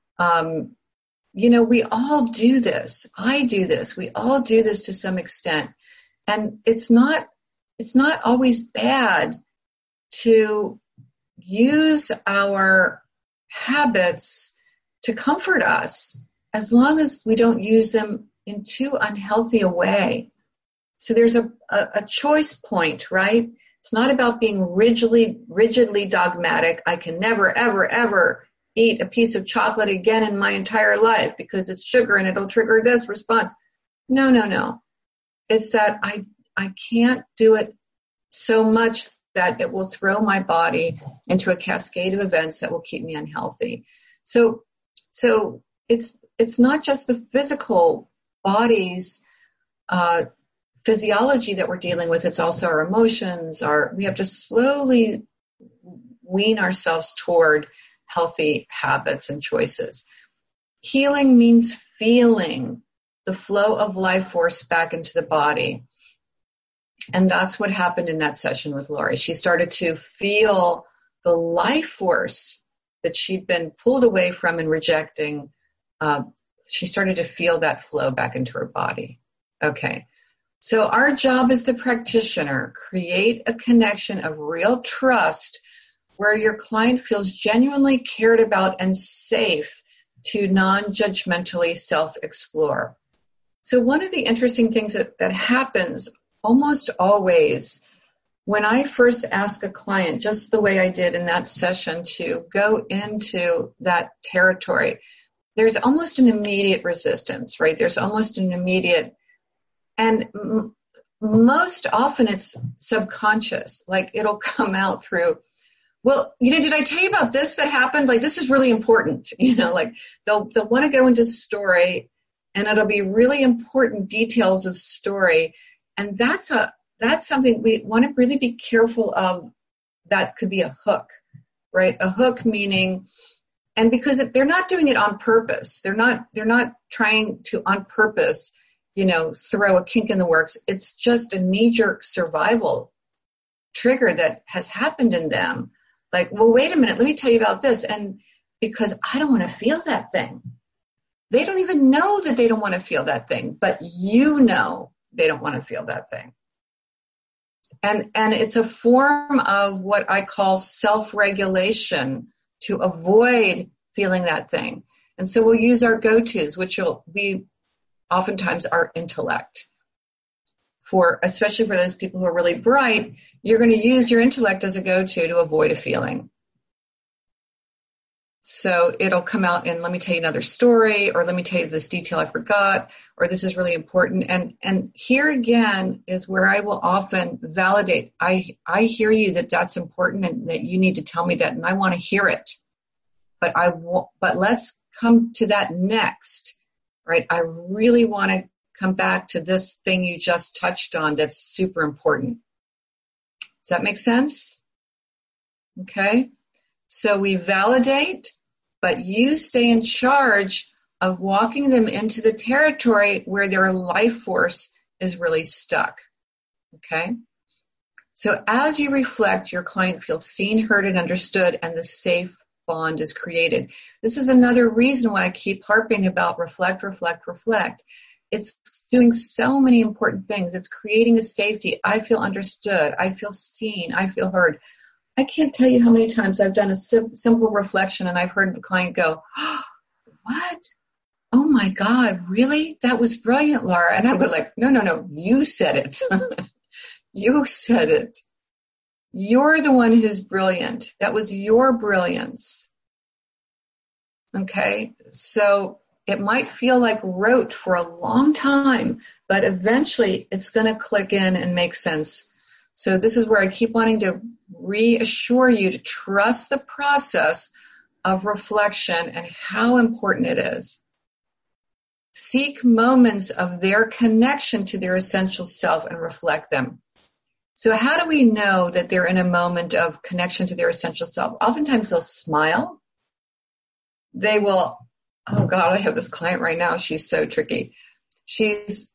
We all do this. I do this. We all do this to some extent. And it's not always bad to use our habits to comfort us as long as we don't use them in too unhealthy a way. So there's a choice point, right? It's not about being rigidly dogmatic. I can never, ever, ever eat a piece of chocolate again in my entire life because it's sugar and it'll trigger this response. No. It's that I can't do it so much that it will throw my body into a cascade of events that will keep me unhealthy. So it's not just the physical body's physiology that we're dealing with. It's also our emotions. We have to slowly wean ourselves toward healthy habits and choices. Healing means feeling the flow of life force back into the body. And that's what happened in that session with Lori. She started to feel the life force that she'd been pulled away from and rejecting. She started to feel that flow back into her body. Okay. So our job as the practitioner, create a connection of real trust where your client feels genuinely cared about and safe to non-judgmentally self-explore. So one of the interesting things that happens almost always when I first ask a client, just the way I did in that session, to go into that territory, there's almost an immediate resistance, right? There's almost an immediate, and most often it's subconscious, like it'll come out through, well, did I tell you about this that happened? Like, this is really important, like they'll want to go into story and it'll be really important details of story. And that's something we want to really be careful of. That could be a hook, right? A hook meaning, and because they're not doing it on purpose, they're not trying to on purpose, throw a kink in the works. It's just a knee-jerk survival trigger that has happened in them. Like, well, wait a minute, let me tell you about this. And because I don't want to feel that thing. They don't even know that they don't want to feel that thing, but you know they don't want to feel that thing. And it's a form of what I call self-regulation to avoid feeling that thing. And so we'll use our go-tos, which will be oftentimes our intellect. Especially for those people who are really bright, you're going to use your intellect as a go-to to avoid a feeling. So it'll come out in, let me tell you another story, or let me tell you this detail I forgot, or this is really important. And here again is where I will often validate. I hear you that that's important and that you need to tell me that, and I want to hear it. But let's come to that next, right? I really want to come back to this thing you just touched on that's super important. Does that make sense? Okay. So we validate, but you stay in charge of walking them into the territory where their life force is really stuck. Okay? So as you reflect, your client feels seen, heard, and understood, and the safe bond is created. This is another reason why I keep harping about reflect, reflect, reflect. It's doing so many important things. It's creating a safety. I feel understood. I feel seen. I feel heard. I can't tell you how many times I've done a simple reflection and I've heard the client go, oh, what? Oh my God, really? That was brilliant, Laura. And I was like, no, you said it. You said it. You're the one who's brilliant. That was your brilliance. Okay? So it might feel like rote for a long time, but eventually it's going to click in and make sense. So this is where I keep wanting to reassure you to trust the process of reflection and how important it is. Seek moments of their connection to their essential self and reflect them. So how do we know that they're in a moment of connection to their essential self? Oftentimes they'll smile. They will, oh God, I have this client right now. She's so tricky. She's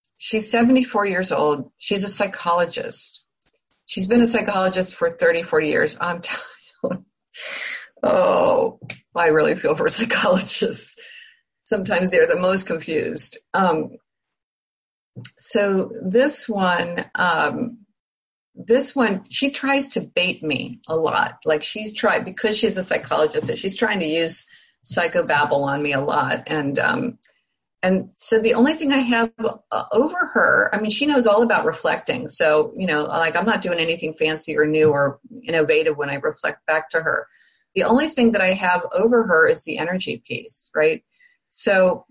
74 years old. She's a psychologist. She's been a psychologist for 30, 40 years. I'm telling you, oh, I really feel for psychologists. Sometimes they're the most confused. So this one, she tries to bait me a lot. Like because she's a psychologist, so she's trying to use psychobabble on me a lot. And so the only thing I have over her, I mean, she knows all about reflecting. So, like I'm not doing anything fancy or new or innovative when I reflect back to her. The only thing that I have over her is the energy piece, right? So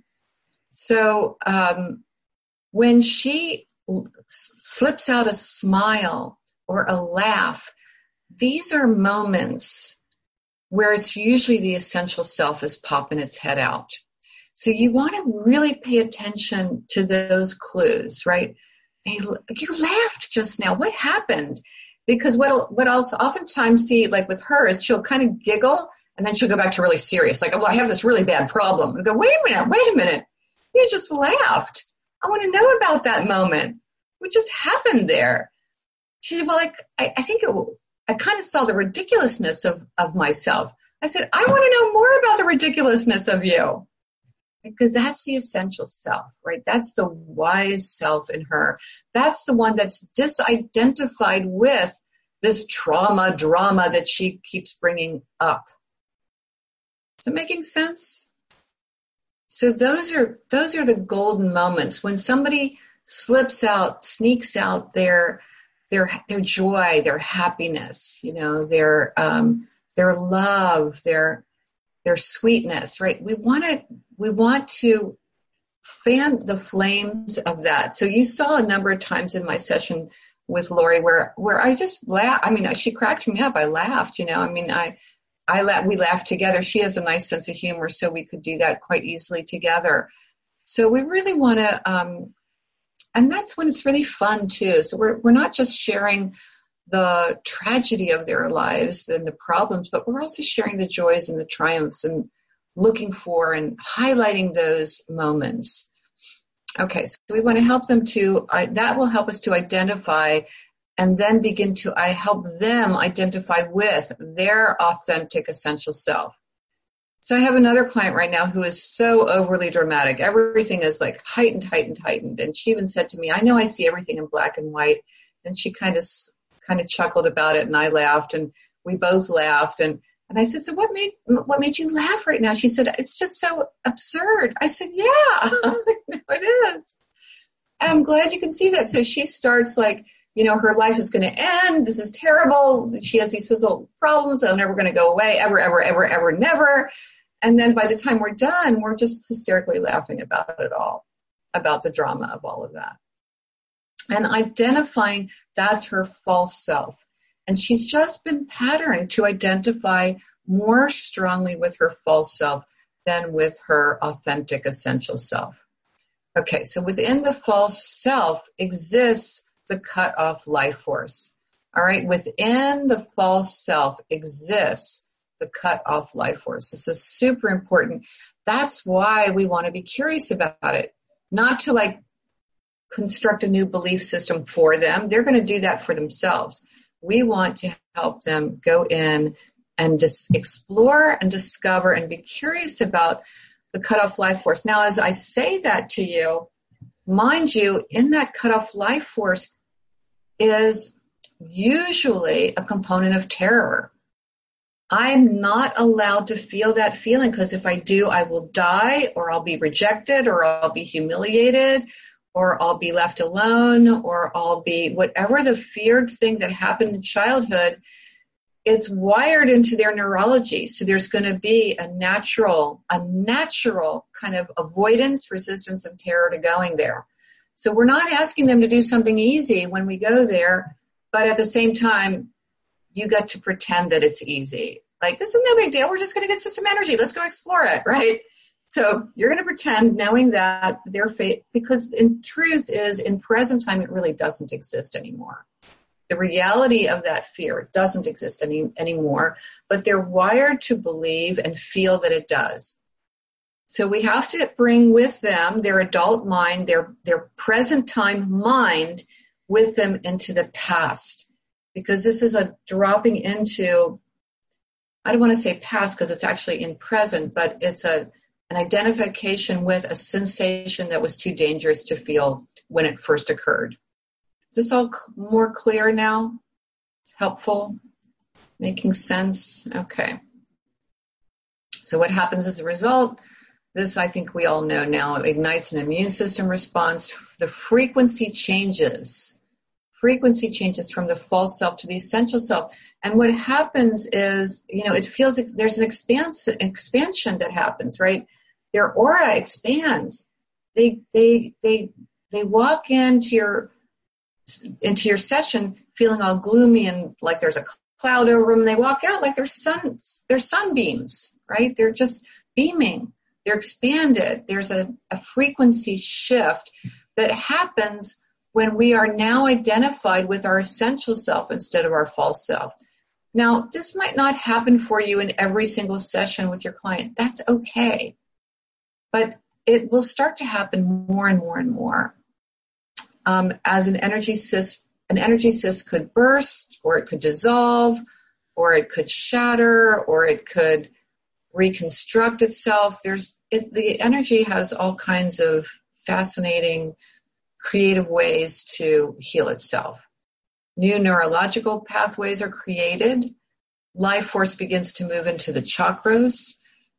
when she slips out a smile or a laugh, these are moments where it's usually the essential self is popping its head out. So you want to really pay attention to those clues, right? You laughed just now. What happened? Because what I'll oftentimes see, like with her, is she'll kind of giggle and then she'll go back to really serious. Like, well, I have this really bad problem. And go, wait a minute. You just laughed. I want to know about that moment. What just happened there? She said, well, I think I kind of saw the ridiculousness of myself. I said, I want to know more about the ridiculousness of you. Because that's the essential self, right? That's the wise self in her. That's the one that's disidentified with this drama that she keeps bringing up. Is it making sense? So those are the golden moments when somebody sneaks out their joy, their happiness, their love, their sweetness, right? We want to fan the flames of that. So you saw a number of times in my session with Lori where I just laughed. I mean, she cracked me up. I laughed, we laughed together. She has a nice sense of humor, so we could do that quite easily together. So we really want to, and that's when it's really fun too. So we're not just sharing the tragedy of their lives and the problems, but we're also sharing the joys and the triumphs and looking for and highlighting those moments. Okay, so we want to help them that will help us to identify and then begin to help them identify with their authentic essential self. So I have another client right now who is so overly dramatic. Everything is like heightened. And she even said to me, I know I see everything in black and white. And she kind of chuckled about it, and I laughed, and we both laughed. And I said, so what made you laugh right now? She said, it's just so absurd. I said, yeah, it is. I'm glad you can see that. So she starts like, her life is going to end. This is terrible. She has these physical problems. They're never going to go away, ever, never. And then by the time we're done, we're just hysterically laughing about it all, about the drama of all of that. And identifying that's her false self. And she's just been patterned to identify more strongly with her false self than with her authentic essential self. Okay, so within the false self exists the cut off life force. All right, within the false self exists the cut off life force. This is super important. That's why we want to be curious about it, not to like construct a new belief system for them. They're going to do that for themselves. We want to help them go in and just explore and discover and be curious about the cutoff life force. Now, as I say that to you, mind you, in that cutoff life force is usually a component of terror. I'm not allowed to feel that feeling because if I do, I will die, or I'll be rejected, or I'll be humiliated, or I'll be left alone, or I'll be whatever the feared thing that happened in childhood. It's wired into their neurology. So there's going to be a natural kind of avoidance, resistance, and terror to going there. So we're not asking them to do something easy when we go there, but at the same time, you got to pretend that it's easy. Like, this is no big deal. We're just going to get to some energy. Let's go explore it, right? So you're going to pretend knowing that their fate, because in truth is in present time, it really doesn't exist anymore. The reality of that fear doesn't exist anymore, but they're wired to believe and feel that it does. So we have to bring with them their adult mind, their present time mind with them into the past, because this is a dropping into, I don't want to say past because it's actually in present, but it's an identification with a sensation that was too dangerous to feel when it first occurred. Is this all more clear now? It's helpful? Making sense? Okay. So what happens as a result? This, I think we all know now, ignites an immune system response. The frequency changes. Frequency changes from the false self to the essential self. And what happens is, it feels like there's an expansion that happens, right? Their aura expands. They walk into your session feeling all gloomy and like there's a cloud over them. They walk out like they're sunbeams, right? They're just beaming. They're expanded. There's a frequency shift that happens when we are now identified with our essential self instead of our false self. Now, this might not happen for you in every single session with your client. That's okay. But it will start to happen more and more and more. As an energy cyst could burst, or it could dissolve, or it could shatter, or it could reconstruct itself. The energy has all kinds of fascinating, creative ways to heal itself. New neurological pathways are created. Life force begins to move into the chakras.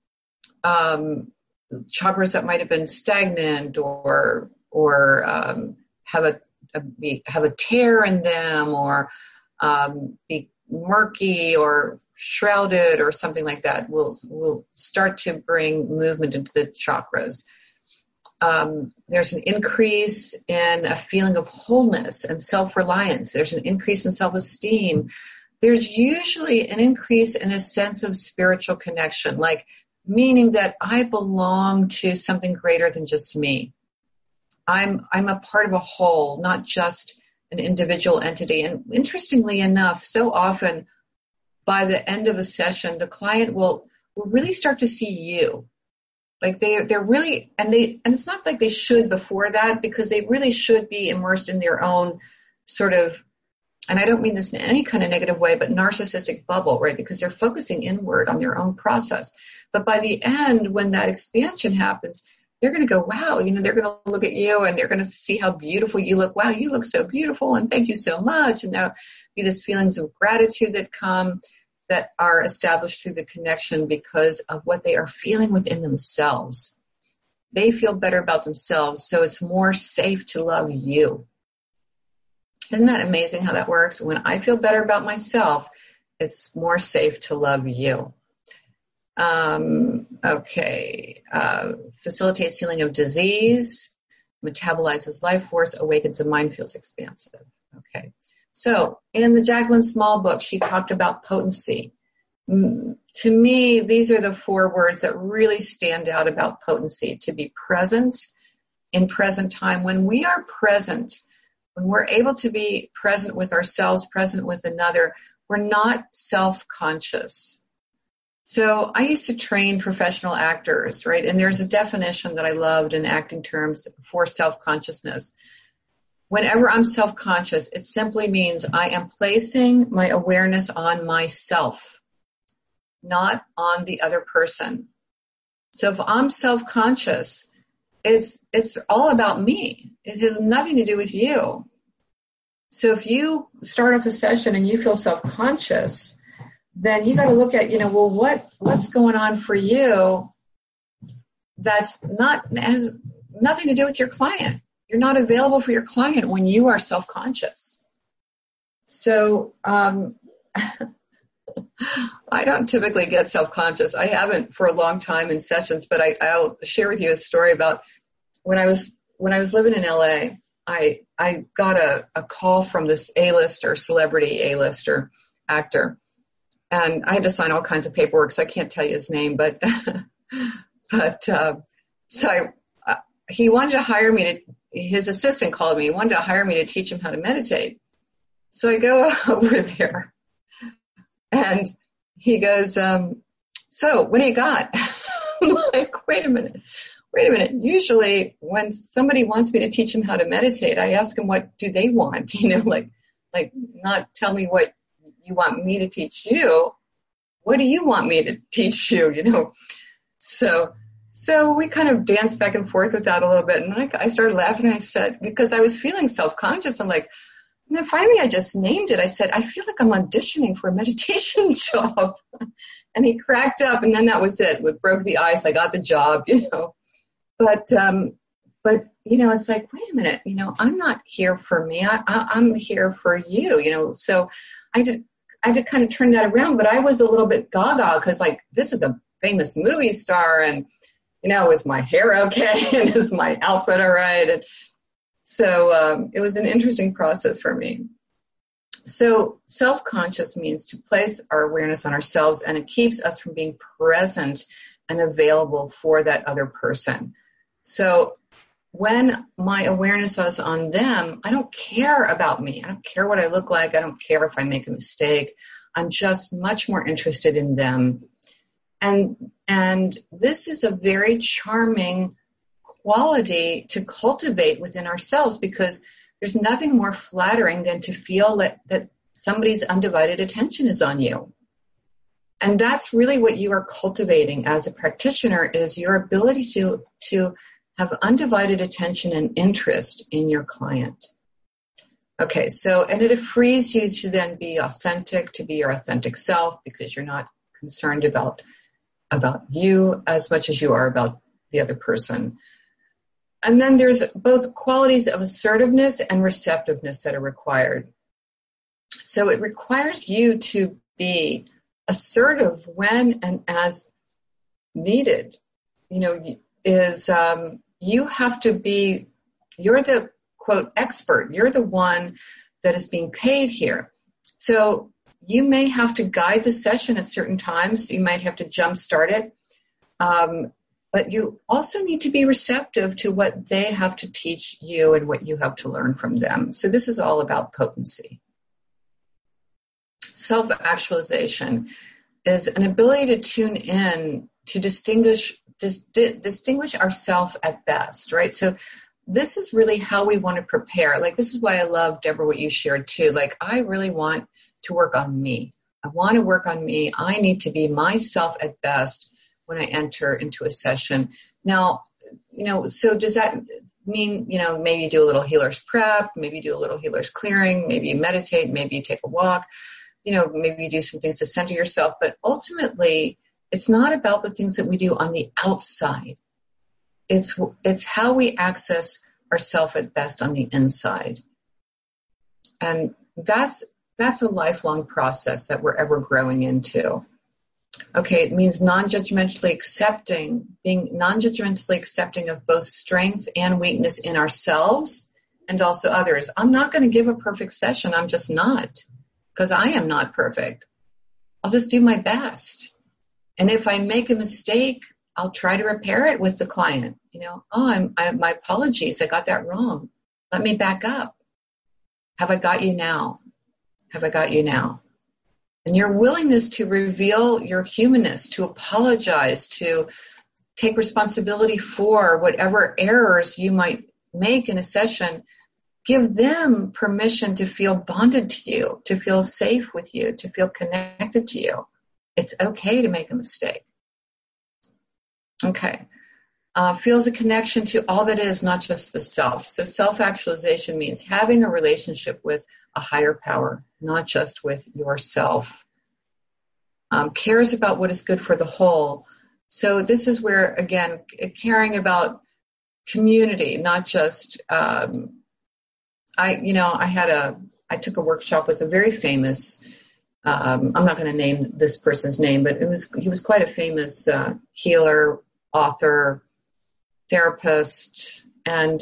Chakras that might have been stagnant or have a tear in them, or be murky or shrouded or something like that, will start to bring movement into the chakras. There's an increase in a feeling of wholeness and self-reliance. There's an increase in self-esteem. There's usually an increase in a sense of spiritual connection, like meaning that I belong to something greater than just me. I'm a part of a whole, not just an individual entity. And interestingly enough, so often by the end of a session, the client will really start to see you. Like they're really, and it's not like they should before that, because they really should be immersed in their own sort of, and I don't mean this in any kind of negative way, but narcissistic bubble, right? Because they're focusing inward on their own process. But by the end, when that expansion happens, they're going to go, wow, they're going to look at you and they're going to see how beautiful you look. Wow, you look so beautiful and thank you so much. And there'll be these feelings of gratitude that come, that are established through the connection because of what they are feeling within themselves. They feel better about themselves, so it's more safe to love you. Isn't that amazing how that works? When I feel better about myself, it's more safe to love you. Facilitates healing of disease, metabolizes life force, awakens the mind, feels expansive. Okay. So in the Jacqueline Small book, she talked about potency. To me, these are the 4 words that really stand out about potency: to be present in present time. When we are present, when we're able to be present with ourselves, present with another, we're not self-conscious. So I used to train professional actors, right? And there's a definition that I loved in acting terms for self-consciousness. Whenever I'm self-conscious, it simply means I am placing my awareness on myself, not on the other person. So if I'm self-conscious, it's all about me. It has nothing to do with you. So if you start off a session and you feel self-conscious, then you got to look at, what's going on for you has nothing to do with your client. You're not available for your client when you are self-conscious. So I don't typically get self-conscious. I haven't for a long time in sessions, but I'll share with you a story about when I was living in LA. I got a call from this A-lister, celebrity A-lister actor, and I had to sign all kinds of paperwork, so I can't tell you his name, but he wanted to hire me his assistant called me. He wanted to hire me to teach him how to meditate. So I go over there and he goes, so what do you got? I'm like, wait a minute. Usually when somebody wants me to teach them how to meditate, I ask them, what do they want? Like not tell me what you want me to teach you. What do you want me to teach you? So we kind of danced back and forth with that a little bit. And I started laughing. I said, because I was feeling self-conscious. I'm like, and then finally I just named it. I said, I feel like I'm auditioning for a meditation job. And he cracked up, and then that was it. We broke the ice. I got the job, But it's like, wait a minute, I'm not here for me. I'm here for you, So I had to kind of turn that around, but I was a little bit gaga because this is a famous movie star, and is my hair okay? And is my outfit all right? And so it was an interesting process for me. So self-conscious means to place our awareness on ourselves, and it keeps us from being present and available for that other person. So when my awareness is on them, I don't care about me. I don't care what I look like. I don't care if I make a mistake. I'm just much more interested in them. And this is a very charming quality to cultivate within ourselves, because there's nothing more flattering than to feel that somebody's undivided attention is on you. And that's really what you are cultivating as a practitioner, is your ability to have undivided attention and interest in your client. Okay, and it frees you to then be authentic, to be your authentic self, because you're not concerned about you as much as you are about the other person. And then there's both qualities of assertiveness and receptiveness that are required. So it requires you to be assertive when and as needed. You have to be, you're the quote expert. You're the one that is being paid here. So you may have to guide the session at certain times. You might have to jumpstart it. But you also need to be receptive to what they have to teach you and what you have to learn from them. So this is all about potency. Self-actualization is an ability to tune in, to distinguish ourselves at best, right? So this is really how we want to prepare. This is why I love, Deborah, what you shared too. I really want to work on me. I want to work on me. I need to be myself at best when I enter into a session. Now, so does that mean, maybe you do a little healer's prep, maybe you do a little healer's clearing, maybe you meditate, maybe you take a walk, maybe you do some things to center yourself. But ultimately, it's not about the things that we do on the outside. It's how we access ourself at best on the inside. And that's a lifelong process that we're ever growing into. Okay, it means being non-judgmentally accepting of both strength and weakness in ourselves and also others. I'm not going to give a perfect session. I'm just not, because I am not perfect. I'll just do my best. And if I make a mistake, I'll try to repair it with the client. My apologies. I got that wrong. Let me back up. Have I got you now? Have I got you now? And your willingness to reveal your humanness, to apologize, to take responsibility for whatever errors you might make in a session, give them permission to feel bonded to you, to feel safe with you, to feel connected to you. It's okay to make a mistake. Okay. Feels a connection to all that is, not just the self. So self-actualization means having a relationship with a higher power, not just with yourself. Cares about what is good for the whole. So this is where, again, caring about community, not just, I took a workshop with a very famous, I'm not going to name this person's name, but he was quite a famous healer, author, therapist, and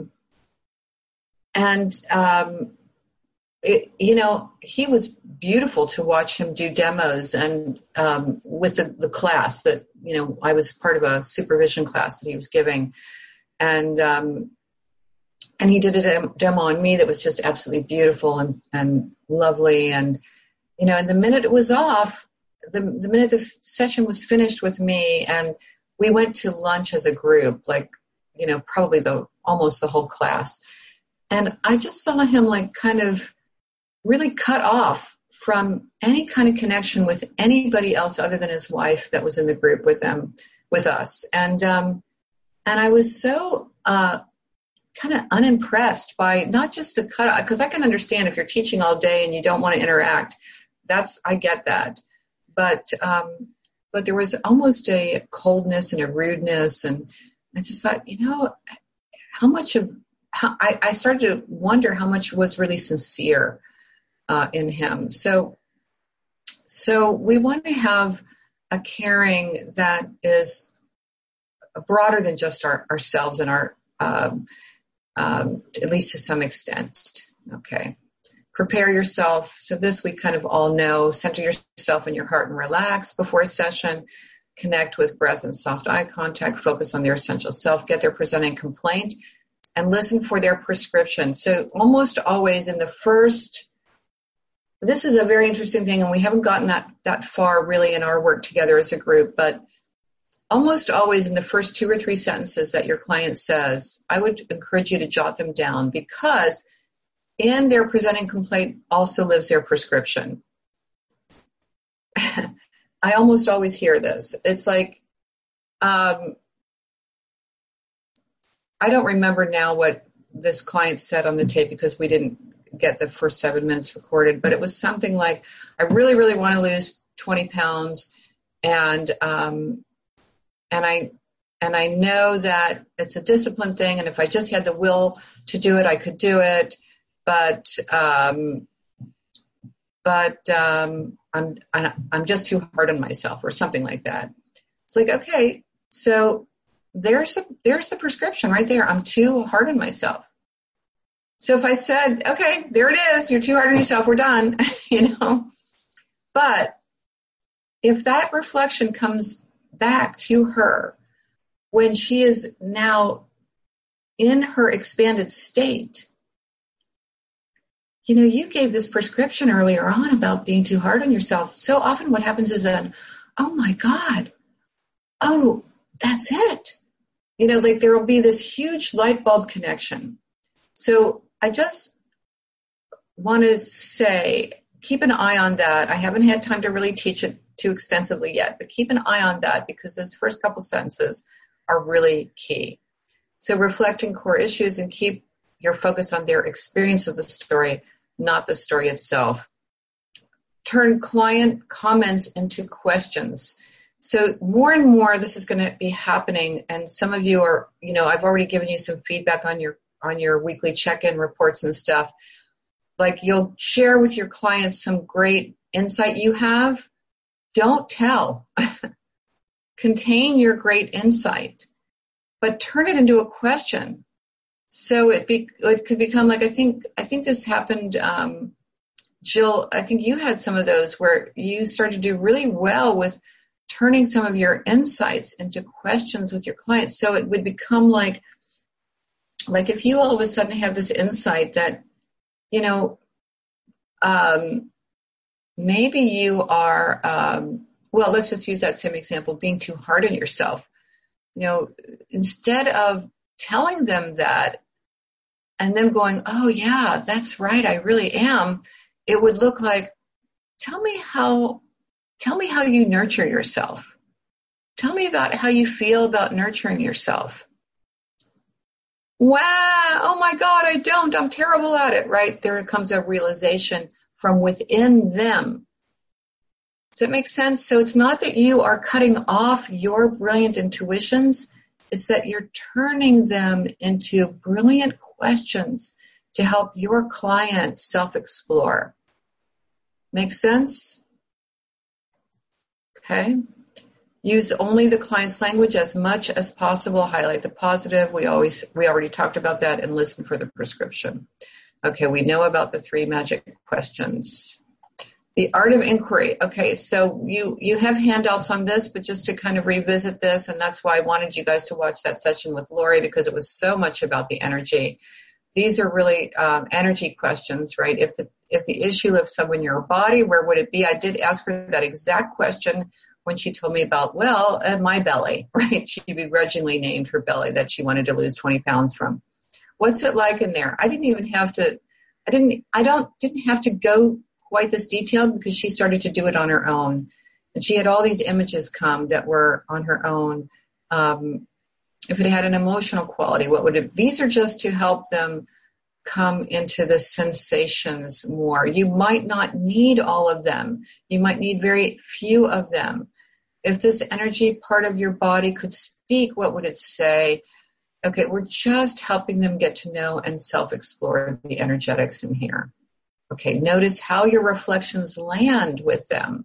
he was beautiful to watch him do demos and with the class that, I was part of a supervision class that he was giving. And he did a demo on me that was just absolutely beautiful and lovely. And, and the minute it was off, the minute the session was finished with me, and we went to lunch as a group, probably almost the whole class. And I just saw him kind of really cut off from any kind of connection with anybody else other than his wife that was in the group with us. And I was so kind of unimpressed by not just the cut off, because I can understand if you're teaching all day and you don't want to interact. I get that. But there was almost a coldness and a rudeness, and I just thought, I started to wonder how much was really sincere in him. So we want to have a caring that is broader than just ourselves and our, at least to some extent. Okay. Prepare yourself. So this we kind of all know. Center yourself in your heart and relax before a session. Connect with breath and soft eye contact. Focus on their essential self. Get their presenting complaint and listen for their prescription. So almost always in the first, this is a very interesting thing, and we haven't gotten that far really in our work together as a group, but almost always in the first 2 or 3 sentences that your client says, I would encourage you to jot them down, because in their presenting complaint also lives their prescription. I almost always hear this. It's like, I don't remember now what this client said on the tape because we didn't get the first 7 minutes recorded, but it was something like, I really, really want to lose 20 pounds. And I know that it's a discipline thing. And if I just had the will to do it, I could do it. But I'm just too hard on myself, or something like that. It's like, okay, so there's the prescription right there. I'm too hard on myself. So if I said, okay, there it is, you're too hard on yourself, we're done, But if that reflection comes back to her when she is now in her expanded state, you gave this prescription earlier on about being too hard on yourself. So often what happens is oh my God, oh, that's it. There will be this huge light bulb connection. So I just want to say, keep an eye on that. I haven't had time to really teach it too extensively yet, but keep an eye on that because those first couple sentences are really key. So reflect on core issues and keep your focus on their experience of the story, not the story itself. Turn client comments into questions. So more and more this is going to be happening, and some of you are, I've already given you some feedback on your weekly check-in reports and stuff. Like you'll share with your clients some great insight you have. Don't tell. Contain your great insight, but turn it into a question. So it could become like, I think this happened, Jill, I think you had some of those where you started to do really well with turning some of your insights into questions with your clients. So it would become like if you all of a sudden have this insight that, maybe you are, let's just use that same example, being too hard on yourself. Instead of telling them that and them going, oh yeah, that's right, I really am, it would look like, tell me how you nurture yourself. Tell me about how you feel about nurturing yourself. Wow, oh my God, I don't. I'm terrible at it, right? There comes a realization from within them. Does that make sense? So it's not that you are cutting off your brilliant intuitions. It's that you're turning them into brilliant questions to help your client self-explore. Make sense? Okay. Use only the client's language as much as possible. Highlight the positive. We already talked about that, and listen for the prescription. Okay, we know about the 3 magic questions. The art of inquiry. Okay, so you have handouts on this, but just to kind of revisit this, and that's why I wanted you guys to watch that session with Lori, because it was so much about the energy. These are really energy questions, right? If the issue lives somewhere in your body, where would it be? I did ask her that exact question when she told me about, my belly, right? She begrudgingly named her belly that she wanted to lose 20 pounds from. What's it like in there? I didn't have to go quite this detailed because she started to do it on her own. And she had all these images come that were on her own. If it had an emotional quality, what would it? These are just to help them come into the sensations more. You might not need all of them. You might need very few of them. If this energy part of your body could speak, what would it say? Okay, we're just helping them get to know and self-explore the energetics in here. Okay, notice how your reflections land with them.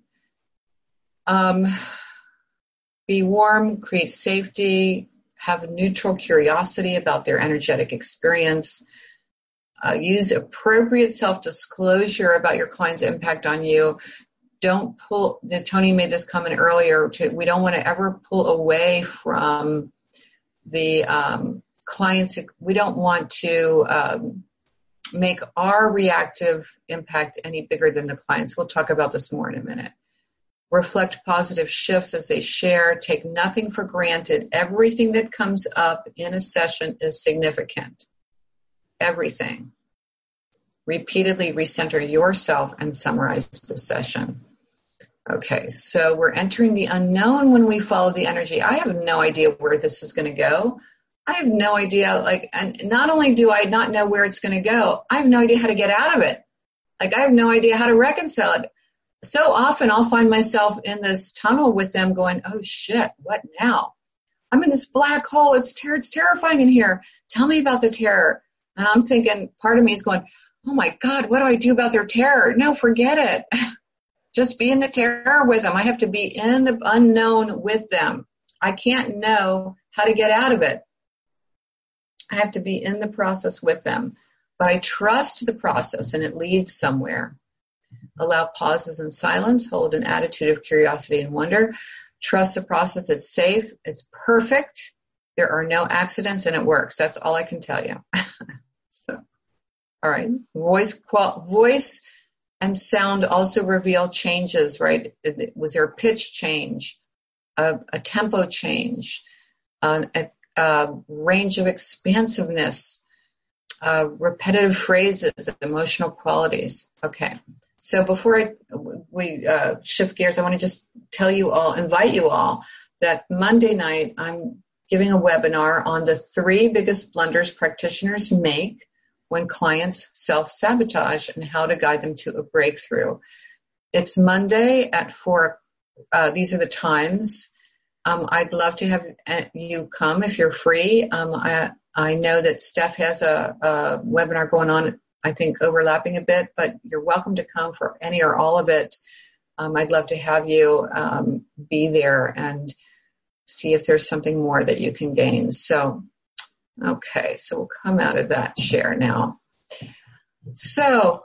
Be warm, create safety, have neutral curiosity about their energetic experience. Use appropriate self-disclosure about your client's impact on you. Don't pull, Tony made this comment earlier, we don't want to ever pull away from the clients. We don't want to make our reactive impact any bigger than the clients. We'll talk about this more in a minute. Reflect positive shifts as they share. Take nothing for granted. Everything that comes up in a session is significant. Everything. Repeatedly recenter yourself and summarize the session. Okay, so we're entering the unknown when we follow the energy. I have no idea where this is going to go. I have no idea, and not only do I not know where it's going to go, I have no idea how to get out of it. I have no idea how to reconcile it. So often I'll find myself in this tunnel with them going, oh shit, what now? I'm in this black hole. It's terrifying in here. Tell me about the terror. And I'm thinking, part of me is going, oh my God, what do I do about their terror? No, forget it. Just be in the terror with them. I have to be in the unknown with them. I can't know how to get out of it. I have to be in the process with them. But I trust the process and it leads somewhere. Allow pauses and silence. Hold an attitude of curiosity and wonder. Trust the process. It's safe. It's perfect. There are no accidents and it works. That's all I can tell you. So, all right. Voice and sound also reveal changes, right? Was there a pitch change, a tempo change, a range of expansiveness, repetitive phrases, emotional qualities? Okay. So before we shift gears, I want to just invite you all that Monday night I'm giving a webinar on the 3 biggest blunders practitioners make when clients self-sabotage and how to guide them to a breakthrough. It's Monday at 4. These are the times. I'd love to have you come if you're free. I know that Steph has a webinar going on, I think overlapping a bit, but you're welcome to come for any or all of it. I'd love to have you be there and see if there's something more that you can gain. So, okay, so we'll come out of that share now. So,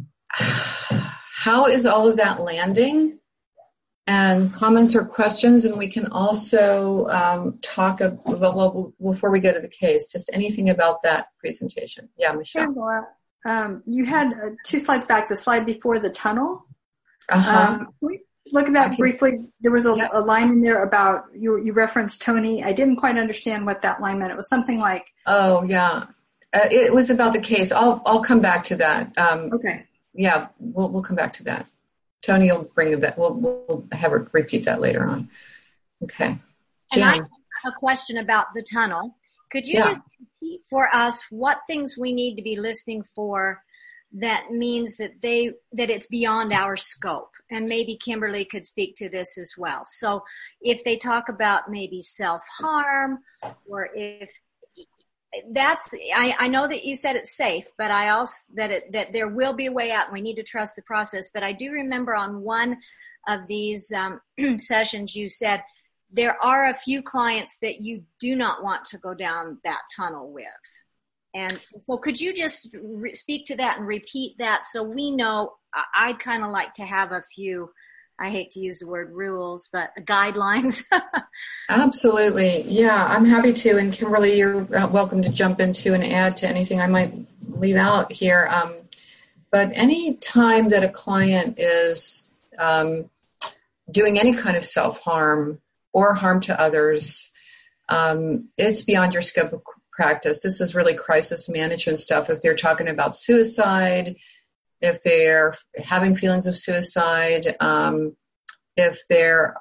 how is all of that landing? And comments or questions, and we can also talk about, before we go to the case, just anything about that presentation. Yeah, Michelle. Hey, Laura. You had 2 slides back, the slide before the tunnel. Can we look at that briefly? There was a line in there about, you referenced Tony. I didn't quite understand what that line meant. It was something like... Oh, yeah. It was about the case. I'll come back to that. Okay. Yeah, we'll come back to that. Tony will bring that. We'll have her repeat that later on. Okay. Jan. And I have a question about the tunnel. Could you just repeat for us what things we need to be listening for that means that it's beyond our scope? And maybe Kimberly could speak to this as well. So if they talk about maybe self-harm, or if that's, I know that you said it's safe, but I also, that there will be a way out and we need to trust the process. But I do remember on one of these sessions you said there are a few clients that you do not want to go down that tunnel with. And so could you just speak to that and repeat that so we know? I'd kind of like to have a few, I hate to use the word rules, but guidelines. Absolutely. Yeah, I'm happy to. And Kimberly, you're welcome to jump into and add to anything I might leave out here. But any time that a client is doing any kind of self-harm or harm to others, it's beyond your scope of practice. This is really crisis management stuff. If they're talking about suicide, if they're having feelings of suicide, if they're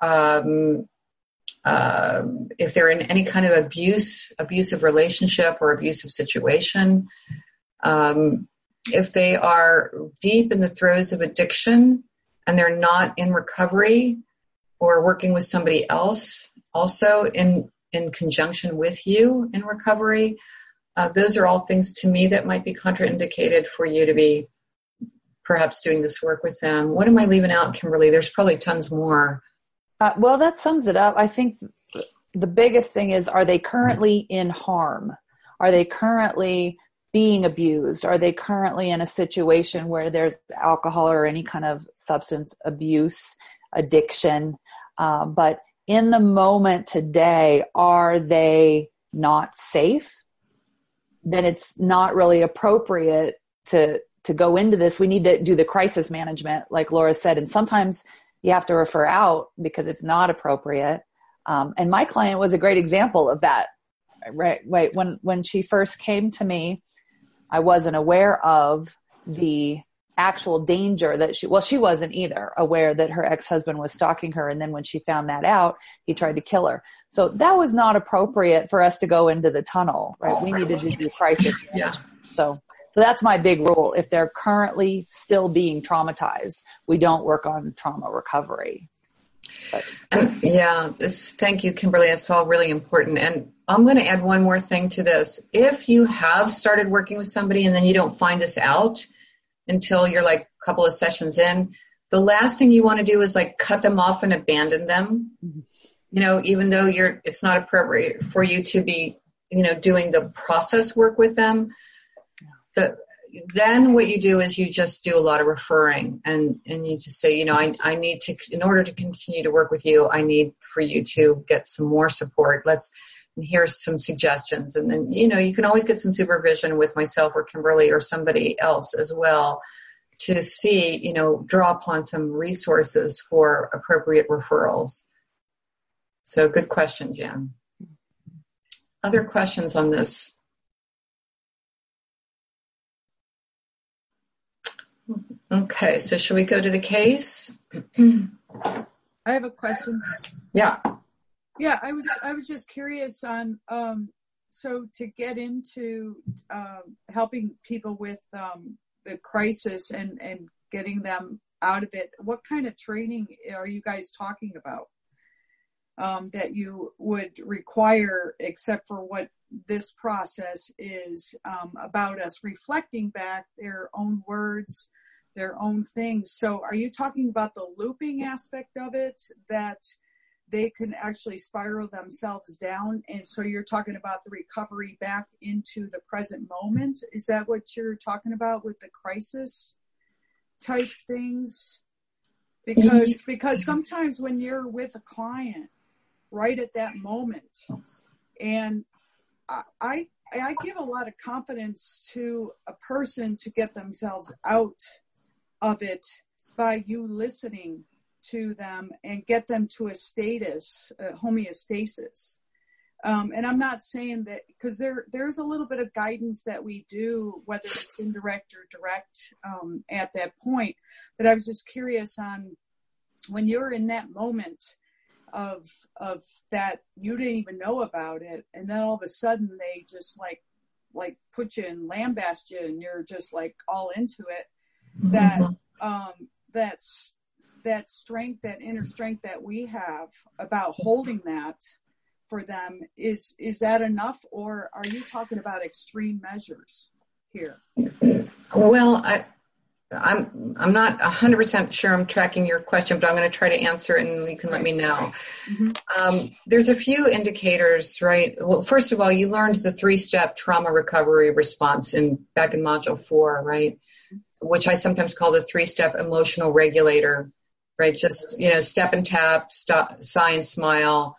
in any kind of abusive relationship or abusive situation, if they are deep in the throes of addiction and they're not in recovery or working with somebody else, also in conjunction with you in recovery, those are all things to me that might be contraindicated for you to be perhaps doing this work with them. What am I leaving out, Kimberly? There's probably tons more. Well, that sums it up. I think the biggest thing is, are they currently in harm? Are they currently being abused? Are they currently in a situation where there's alcohol or any kind of substance abuse, addiction? But in the moment today, are they not safe? Then it's not really appropriate to go into this. We need to do the crisis management, like Laura said, and sometimes you have to refer out because it's not appropriate. And my client was a great example of that. Right. When she first came to me, I wasn't aware of the actual danger that she wasn't either aware that her ex-husband was stalking her. And then when she found that out, he tried to kill her. So that was not appropriate for us to go into the tunnel, right? We needed to do crisis management. So that's my big rule. If they're currently still being traumatized, we don't work on trauma recovery. Thank you, Kimberly. It's all really important. And I'm going to add one more thing to this. If you have started working with somebody and then you don't find this out until you're like a couple of sessions in, the last thing you want to do is like cut them off and abandon them. Mm-hmm. You know, even though it's not appropriate for you to be, doing the process work with them. Then what you do is you just do a lot of referring and you just say, I need to, in order to continue to work with you, I need for you to get some more support. And here's some suggestions. And then, you can always get some supervision with myself or Kimberly or somebody else as well to see, draw upon some resources for appropriate referrals. So good question, Jan. Other questions on this? Okay, so should we go to the case? I have a question. Yeah. Yeah, I was just curious on so to get into helping people with the crisis and getting them out of it, what kind of training are you guys talking about that you would require, except for what this process is about us reflecting back their own words, their own things? So are you talking about the looping aspect of it, that they can actually spiral themselves down? And so you're talking about the recovery back into the present moment. Is that what you're talking about with the crisis type things? Because sometimes when you're with a client right at that moment, and I give a lot of confidence to a person to get themselves out of it by you listening to them and get them to a status, homeostasis. And I'm not saying that, because there's a little bit of guidance that we do, whether it's indirect or direct at that point. But I was just curious on when you're in that moment of that, you didn't even know about it, and then all of a sudden they just like put you and lambast you, and you're just like all into it. That strength, that inner strength that we have about holding that for them, is that enough, or are you talking about extreme measures here? Well, I'm not 100% sure I'm tracking your question, but I'm going to try to answer it, and you can let me know. Mm-hmm. There's a few indicators, right? Well, first of all, you learned the 3-step trauma recovery response back in module 4, right? Which I sometimes call the 3-step emotional regulator, right? Just, step and tap, stop, sigh and smile.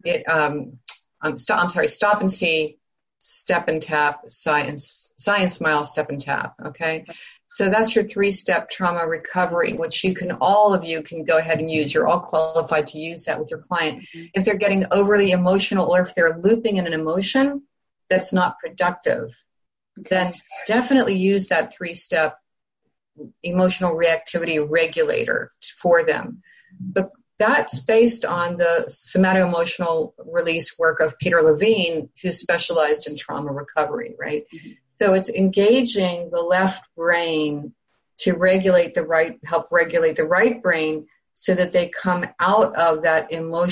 Stop and see, step and tap, sigh and smile, step and tap. Okay. So that's your 3-step trauma recovery, which all of you can go ahead and use. You're all qualified to use that with your client. Mm-hmm. If they're getting overly emotional, or if they're looping in an emotion that's not productive, then definitely use that 3-step emotional reactivity regulator for them. But that's based on the somato-emotional release work of Peter Levine, who specialized in trauma recovery, right? Mm-hmm. So it's engaging the left brain to help regulate the right brain, so that they come out of that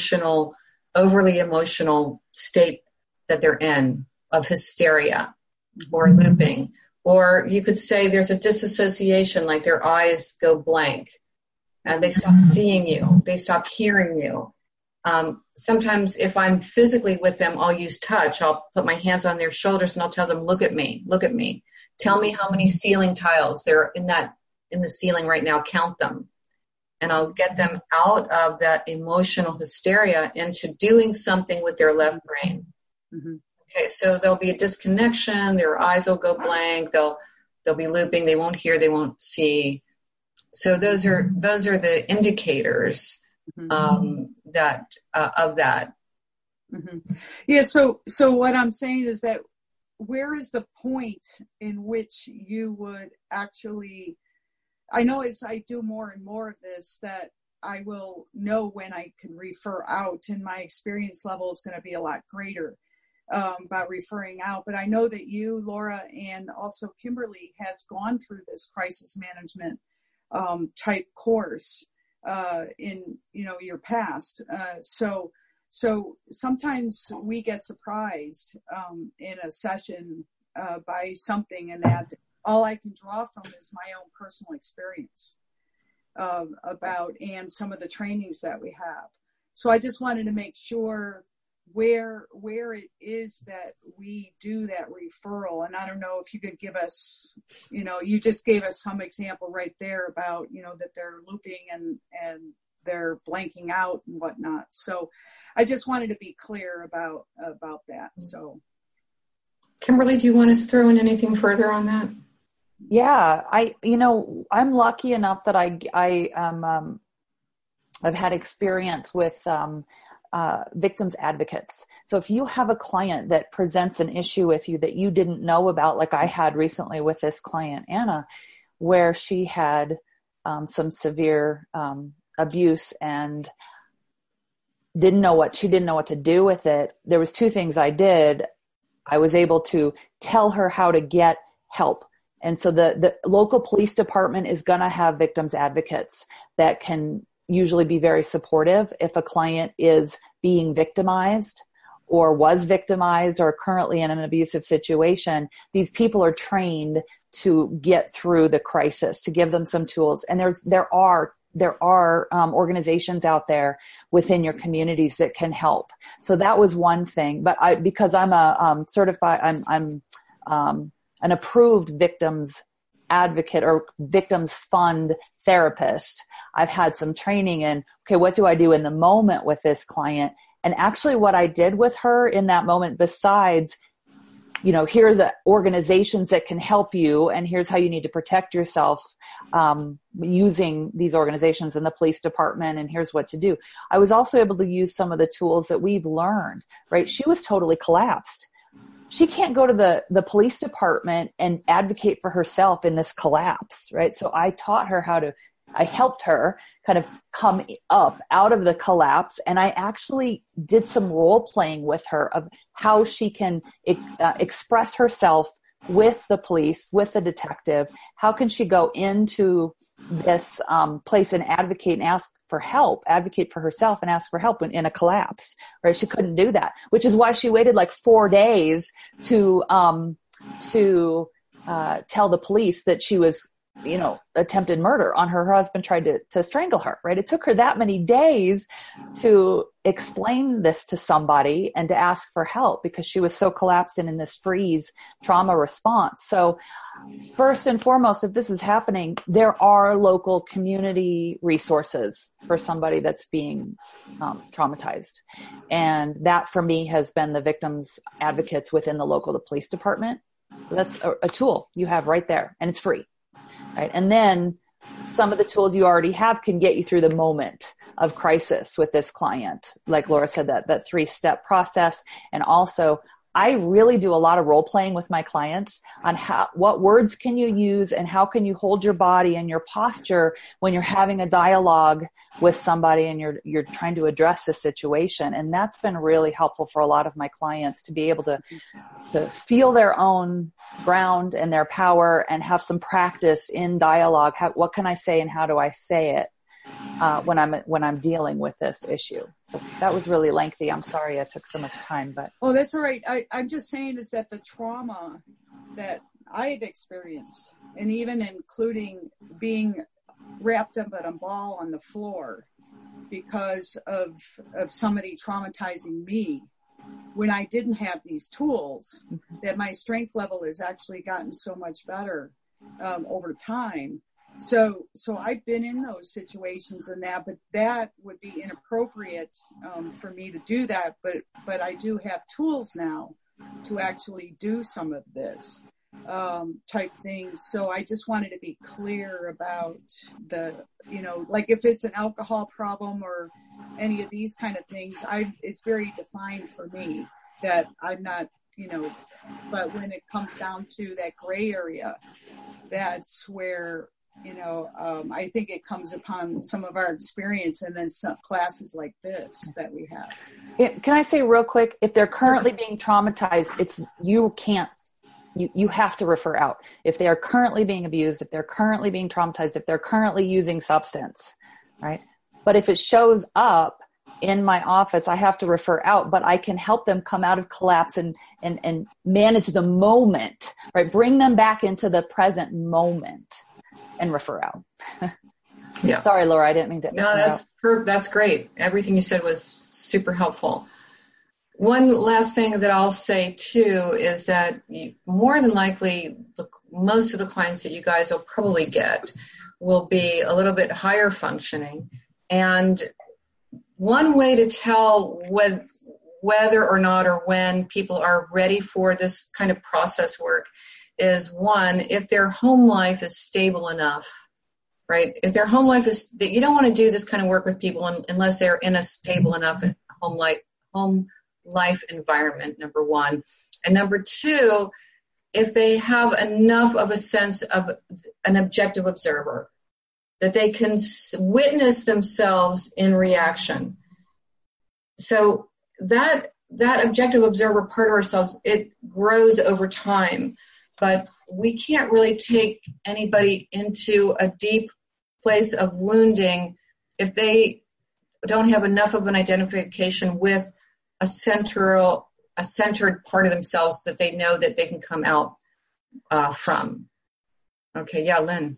overly emotional state that they're in, of hysteria or looping. Or you could say there's a disassociation, like their eyes go blank and they stop seeing you, they stop hearing you. Sometimes if I'm physically with them, I'll use touch. I'll put my hands on their shoulders and I'll tell them, look at me. Tell me how many ceiling tiles there are in the ceiling right now. Count them. And I'll get them out of that emotional hysteria into doing something with their left brain. Mm-hmm. Okay, so there'll be a disconnection. Their eyes will go blank. They'll be looping. They won't hear. They won't see. So those are the indicators of that. Mm-hmm. Yeah. So what I'm saying is that, where is the point in which you would actually? I know as I do more and more of this, that I will know when I can refer out, and my experience level is going to be a lot greater about referring out. But I know that you, Laura, and also Kimberly has gone through this crisis management type course in your past. So sometimes we get surprised in a session by something, and that all I can draw from is my own personal experience about, and some of the trainings that we have. So I just wanted to make sure where it is that we do that referral. And I don't know if you could give us, you just gave us some example right there about, that they're looping and they're blanking out and whatnot. So I just wanted to be clear about that. So Kimberly, do you want us to throw in anything further on that? Yeah, I'm lucky enough that I've had experience with victims advocates. So if you have a client that presents an issue with you that you didn't know about, like I had recently with this client, Anna, where she had some severe abuse and she didn't know what to do with it. There was two things I did. I was able to tell her how to get help. And so the local police department is going to have victims advocates that can usually be very supportive if a client is being victimized or was victimized or currently in an abusive situation. These people are trained to get through the crisis, to give them some tools. And there are organizations out there within your communities that can help. So that was one thing. But because I'm a I'm an approved victims advocate or victims fund therapist, I've had some training in, okay, what do I do in the moment with this client? And actually what I did with her in that moment, besides, here are the organizations that can help you, and here's how you need to protect yourself using these organizations in the police department, and here's what to do. I was also able to use some of the tools that we've learned, right? She was totally collapsed. She can't go to the police department and advocate for herself in this collapse, right? So I taught her I helped her kind of come up out of the collapse. And I actually did some role playing with her of how she can express herself with the police, with the detective. How can she go into this place and advocate and ask for help, advocate for herself and ask for help in a collapse, right? She couldn't do that, which is why she waited like 4 days to tell the police that she was, attempted murder on her. Her husband tried to strangle her, right? It took her that many days to explain this to somebody and to ask for help because she was so collapsed and in this freeze trauma response. So first and foremost, if this is happening, there are local community resources for somebody that's being traumatized. And that for me has been the victims advocates within the local police department. So that's a tool you have right there, and it's free. Right. And then some of the tools you already have can get you through the moment of crisis with this client. Like Laura said, that 3-step process. And also I really do a lot of role playing with my clients on what words can you use and how can you hold your body and your posture when you're having a dialogue with somebody and you're trying to address this situation. And that's been really helpful for a lot of my clients to be able to feel their own ground and their power and have some practice in dialogue. What can I say and how do I say it? When I'm dealing with this issue. So that was really lengthy. I'm sorry I took so much time, but. Oh, that's all right. I'm just saying is that the trauma that I had experienced, and even including being wrapped up in a ball on the floor because of somebody traumatizing me, when I didn't have these tools, that my strength level has actually gotten so much better over time. So I've been in those situations and that, but that would be inappropriate for me to do that. But I do have tools now to actually do some of this type things. So I just wanted to be clear about like if it's an alcohol problem or any of these kind of things, it's very defined for me that I'm not, but when it comes down to that gray area, that's where, I think it comes upon some of our experience and then some classes like this that we have. Can I say real quick, if they're currently being traumatized, you have to refer out. If they are currently being abused, if they're currently being traumatized, if they're currently using substance, right? But if it shows up in my office, I have to refer out, but I can help them come out of collapse and manage the moment, right? Bring them back into the present moment. And refer out. Yeah. Sorry, Laura, I didn't mean to. No, that's great. Everything you said was super helpful. One last thing that I'll say too is that more than likely, most of the clients that you guys will probably get will be a little bit higher functioning. And one way to tell whether or not or when people are ready for this kind of process work is one, if their home life is stable enough, right? If their home life is, that you don't want to do this kind of work with people unless they're in a stable enough home life environment, number one. And number two, if they have enough of a sense of an objective observer, that they can witness themselves in reaction. So that objective observer part of ourselves, it grows over time, but we can't really take anybody into a deep place of wounding if they don't have enough of an identification with a centered part of themselves that they know that they can come out from. Okay, yeah, Lynn.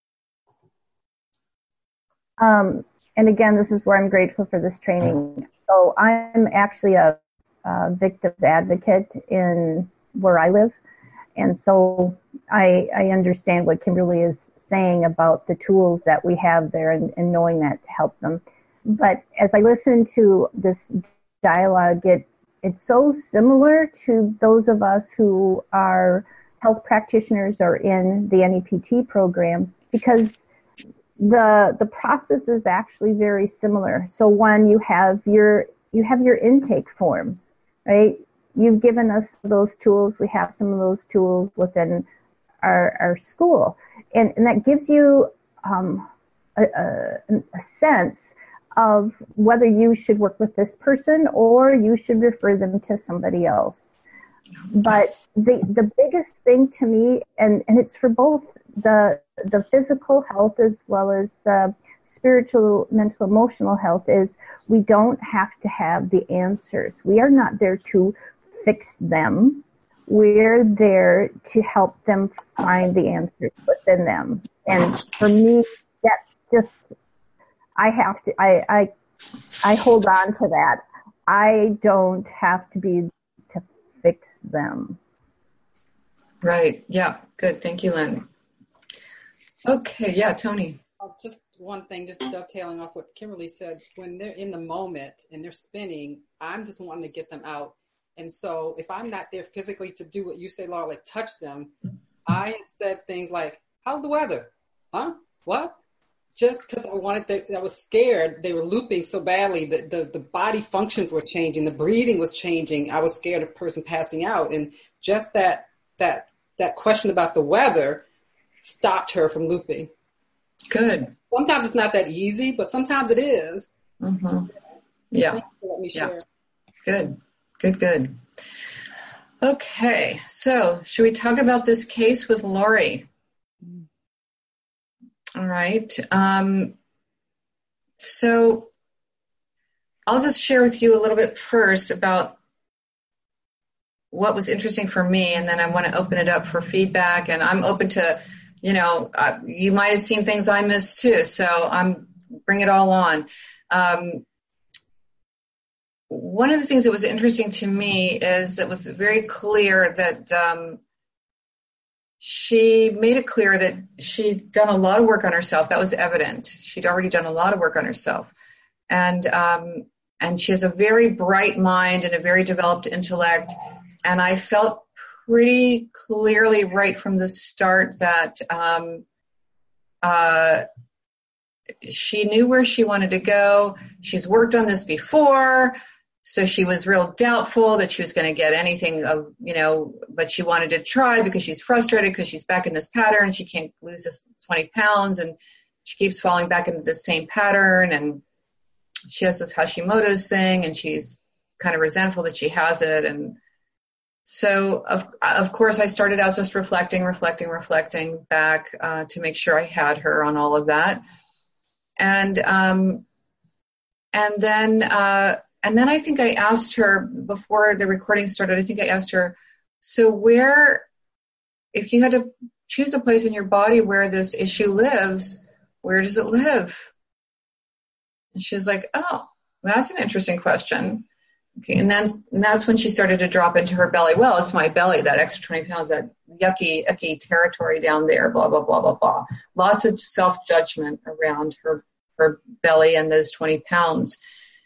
And again, this is where I'm grateful for this training. So I'm actually a victim's advocate in where I live. And so I understand what Kimberly is saying about the tools that we have there and knowing that to help them. But as I listen to this dialogue, it's so similar to those of us who are health practitioners or in the NEPT program, because the process is actually very similar. So one, you have your intake form, right? You've given us those tools. We have some of those tools within our school. And that gives you a sense of whether you should work with this person or you should refer them to somebody else. But the biggest thing to me, and it's for both the physical health as well as the spiritual, mental, emotional health, is we don't have to have the answers. We are not there to fix them. We're there to help them find the answers within them. And for me, that's just, I hold on to that. I don't have to be to fix them. Right. Yeah. Good. Thank you, Lynn. Okay. Yeah, Tony. Just one thing, just dovetailing off what Kimberly said. When they're in the moment and they're spinning, I'm just wanting to get them out. And so if I'm not there physically to do what you say, Laura, like touch them, I have said things like, how's the weather? Huh? What? Just because I was scared. They were looping so badly that the body functions were changing. The breathing was changing. I was scared of a person passing out. And just that question about the weather stopped her from looping. Good. Sometimes it's not that easy, but sometimes it is. Mm-hmm. Yeah. Let me share. Good. Okay. So should we talk about this case with Lori? All right. So I'll just share with you a little bit first about what was interesting for me, and then I want to open it up for feedback. And I'm open to, you might have seen things I missed too, so bring it all on. One of the things that was interesting to me is that it was very clear that she made it clear that she'd done a lot of work on herself. That was evident. She'd already done a lot of work on herself. And she has a very bright mind and a very developed intellect. And I felt pretty clearly right from the start that she knew where she wanted to go. She's worked on this before. So she was real doubtful that she was going to get anything but she wanted to try because she's frustrated because she's back in this pattern. She can't lose this 20 pounds and she keeps falling back into the same pattern. And she has this Hashimoto's thing and she's kind of resentful that she has it. And so of course I started out just reflecting back to make sure I had her on all of that. And then I think I asked her before the recording started, so if you had to choose a place in your body where this issue lives, where does it live? And she was like, oh, that's an interesting question. Okay. And that's when she started to drop into her belly. Well, it's my belly, that extra 20 pounds, that yucky, icky territory down there, blah, blah, blah, blah, blah. Lots of self-judgment around her belly and those 20 pounds.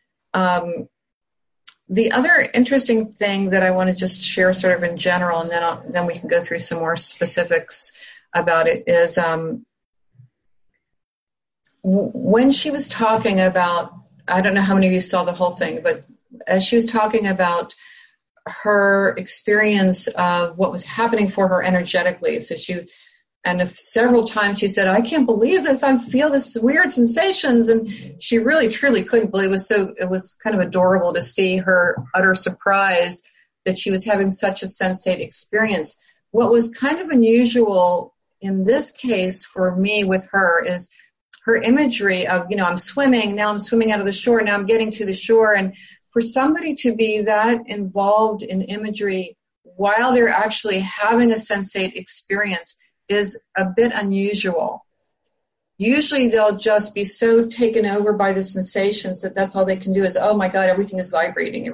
The other interesting thing that I want to just share sort of in general, and then we can go through some more specifics about it, is when she was talking about, I don't know how many of you saw the whole thing, but as she was talking about her experience of what was happening for her energetically, so And several times she said, I can't believe this. I feel this weird sensations. And she really, truly couldn't believe it. It was kind of adorable to see her utter surprise that she was having such a sensate experience. What was kind of unusual in this case for me with her is her imagery of, I'm swimming, now I'm swimming out of the shore, now I'm getting to the shore. And for somebody to be that involved in imagery while they're actually having a sensate experience is a bit unusual. Usually they'll just be so taken over by the sensations that that's all they can do is, oh my God, everything is vibrating.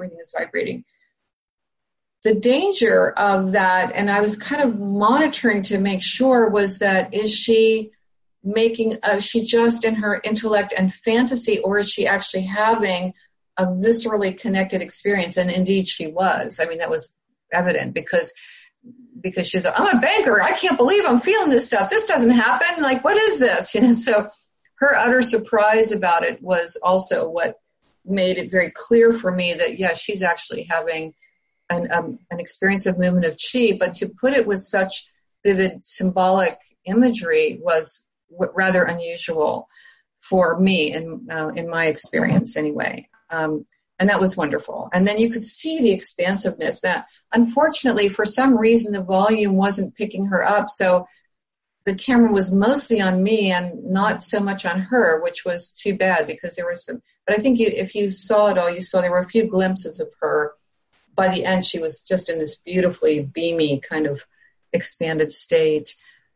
The danger of that, and I was kind of monitoring to make sure, was that is she just in her intellect and fantasy, or is she actually having a viscerally connected experience? And indeed she was. I mean, that was evident because she's like, I'm a banker. I can't believe I'm feeling this stuff. This doesn't happen. Like, what is this? So her utter surprise about it was also what made it very clear for me that, yeah, she's actually having an experience of movement of chi, but to put it with such vivid symbolic imagery was rather unusual for me in my experience anyway. And that was wonderful. And then you could see the expansiveness that, unfortunately, for some reason, the volume wasn't picking her up. So the camera was mostly on me and not so much on her, which was too bad because there was some, but I think if you saw it all, you saw there were a few glimpses of her. By the end, she was just in this beautifully beamy kind of expanded state.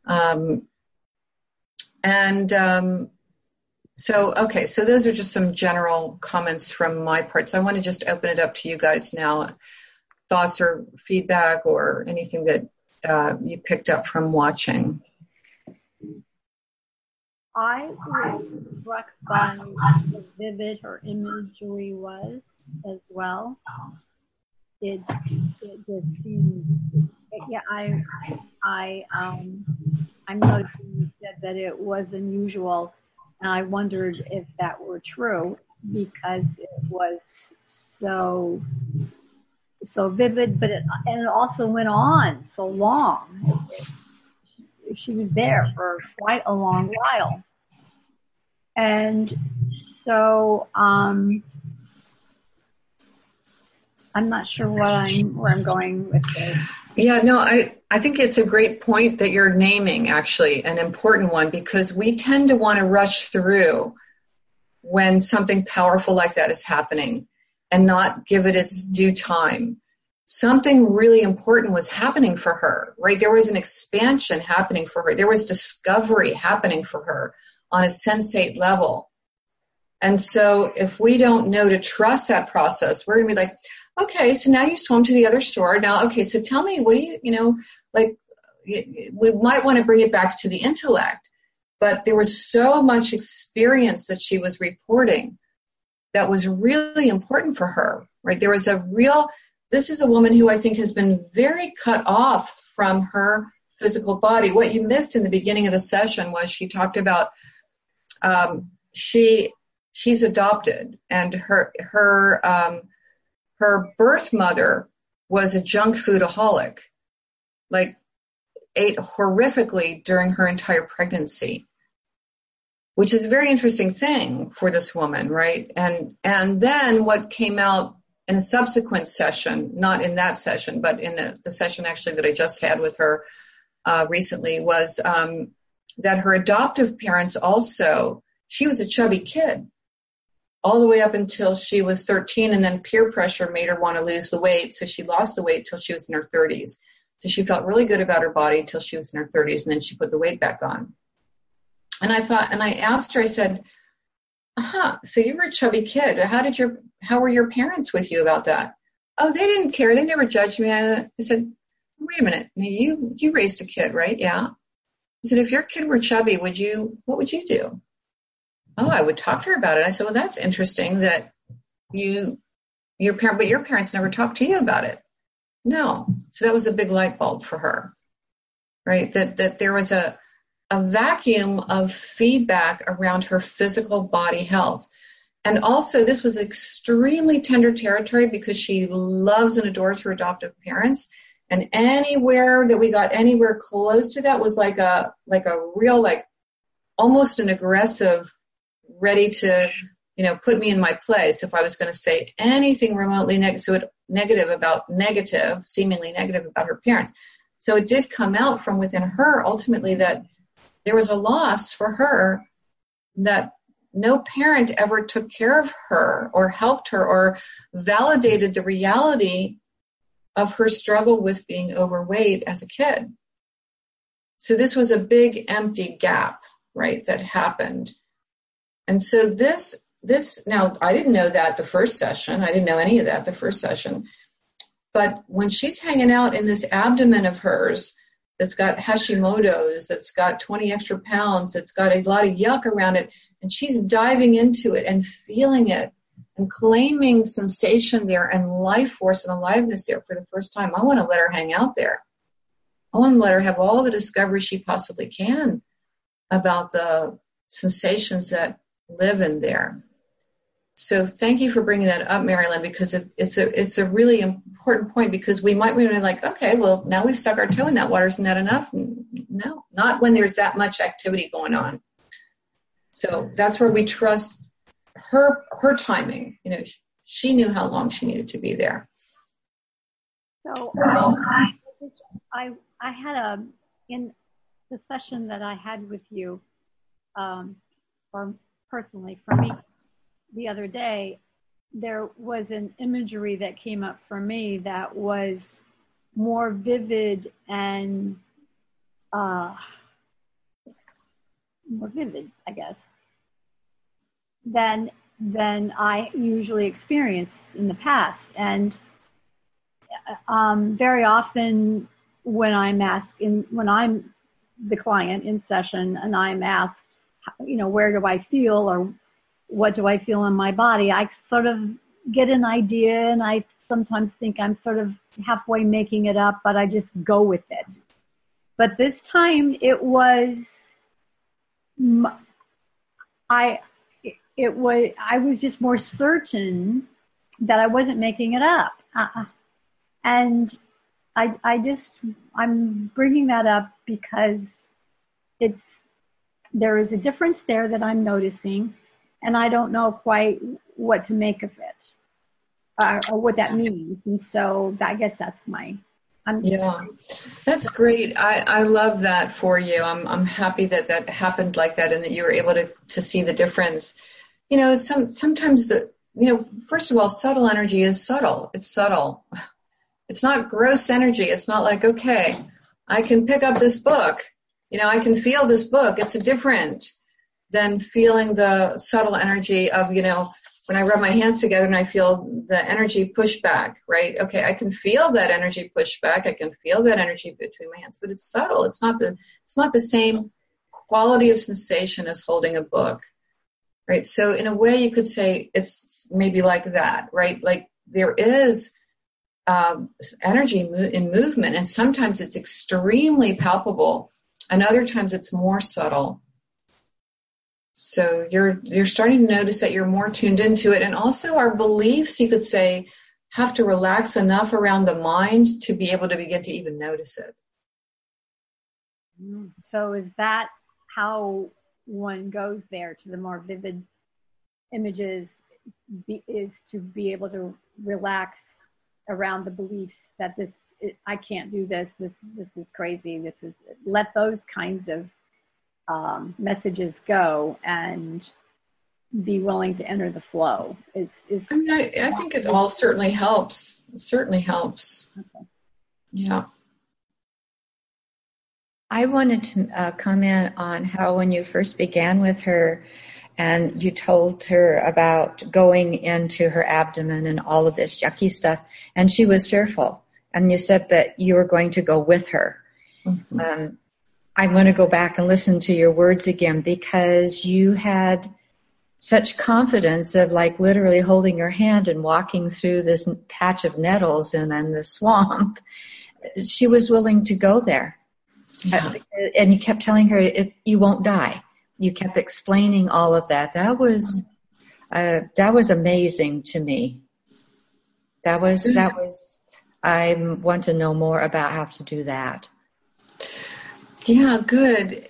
So those are just some general comments from my part. So I want to just open it up to you guys now. Thoughts or feedback or anything that you picked up from watching. I was struck by how vivid her imagery was as well. It just seemed, yeah, I'm noticing you said that it was unusual, and I wondered if that were true because it was so vivid, but it also went on so long. She was there for quite a long while, and so I'm not sure where I'm going with this. Yeah, no, I think it's a great point that you're naming, actually, an important one, because we tend to want to rush through when something powerful like that is happening and not give it its due time. Something really important was happening for her, right? There was an expansion happening for her. There was discovery happening for her on a sensate level. And so if we don't know to trust that process, we're going to be like, okay, so now you swam to the other shore. Now, okay, so tell me, what do you, we might want to bring it back to the intellect. But there was so much experience that she was reporting that was really important for her, right? There was this is a woman who I think has been very cut off from her physical body. What you missed in the beginning of the session was she talked about she's adopted, and her birth mother was a junk foodaholic, like ate horrifically during her entire pregnancy, which is a very interesting thing for this woman, right? And then what came out in a subsequent session, not in that session, but in the session actually that I just had with her recently, was that her adoptive parents also, she was a chubby kid all the way up until she was 13, and then peer pressure made her want to lose the weight, so she lost the weight till she was in her 30s. So she felt really good about her body till she was in her 30s, and then she put the weight back on. And I asked her, I said, so you were a chubby kid. How were your parents with you about that? Oh, they didn't care. They never judged me. I said, wait a minute. You raised a kid, right? Yeah. I said, if your kid were chubby, what would you do? Oh, I would talk to her about it. I said, well, that's interesting that your parents never talked to you about it. No. So that was a big light bulb for her, right? That there was a vacuum of feedback around her physical body health. And also this was extremely tender territory because she loves and adores her adoptive parents. And anywhere that we got anywhere close to that was like a real, like almost an aggressive, ready to, put me in my place if I was going to say anything remotely seemingly negative about her parents. So it did come out from within her ultimately that there was a loss for her, that no parent ever took care of her or helped her or validated the reality of her struggle with being overweight as a kid. So this was a big empty gap, right, that happened. And so this, now I didn't know that the first session. I didn't know any of that the first session. But when she's hanging out in this abdomen of hers that's got Hashimoto's, that's got 20 extra pounds, that's got a lot of yuck around it, and she's diving into it and feeling it and claiming sensation there and life force and aliveness there for the first time, I want to let her hang out there. I want to let her have all the discovery she possibly can about the sensations that live in there. So thank you for bringing that up, Marilyn, because it's a really important point, because we might be like, okay, well, now we've stuck our toe in that water. Isn't that enough? No, not when there's that much activity going on. So that's where we trust her timing. She knew how long she needed to be there. So I had in the session that I had with you, or personally for me, the other day, there was an imagery that came up for me that was more vivid and more vivid, I guess, than I usually experience in the past. And very often when I'm the client in session and I'm asked, where do I feel or what do I feel in my body, I sort of get an idea, and I sometimes think I'm sort of halfway making it up, but I just go with it. But this time it was, I was just more certain that I wasn't making it up. And I'm bringing that up because there is a difference there that I'm noticing, and I don't know quite what to make of it or what that means. And so I guess that's yeah, that's great. I love that for you. I'm happy that happened like that and that you were able to see the difference. Sometimes first of all, subtle energy is subtle. It's subtle. It's not gross energy. It's not like, okay, I can pick up this book. I can feel this book. It's different than feeling the subtle energy of, when I rub my hands together and I feel the energy push back, right? Okay, I can feel that energy push back. I can feel that energy between my hands, but it's subtle. It's not the same quality of sensation as holding a book, right? So in a way you could say it's maybe like that, right? Like there is energy in movement, and sometimes it's extremely palpable, and other times it's more subtle. So you're starting to notice that you're more tuned into it. And also our beliefs, you could say, have to relax enough around the mind to be able to begin to even notice it. So is that how one goes there, to the more vivid images, is to be able to relax around the beliefs that I can't do this is crazy, let those kinds of messages go and be willing to enter the flow. I think it all certainly helps. It certainly helps. Okay. Yeah. I wanted to comment on how when you first began with her and you told her about going into her abdomen and all of this yucky stuff, and she was fearful, and you said that you were going to go with her. Mm-hmm. I want to go back and listen to your words again, because you had such confidence of like literally holding her hand and walking through this patch of nettles and then the swamp. She was willing to go there. Yeah. And you kept telling her, you won't die. You kept explaining all of that. That was amazing to me. That was I want to know more about how to do that. Yeah, good.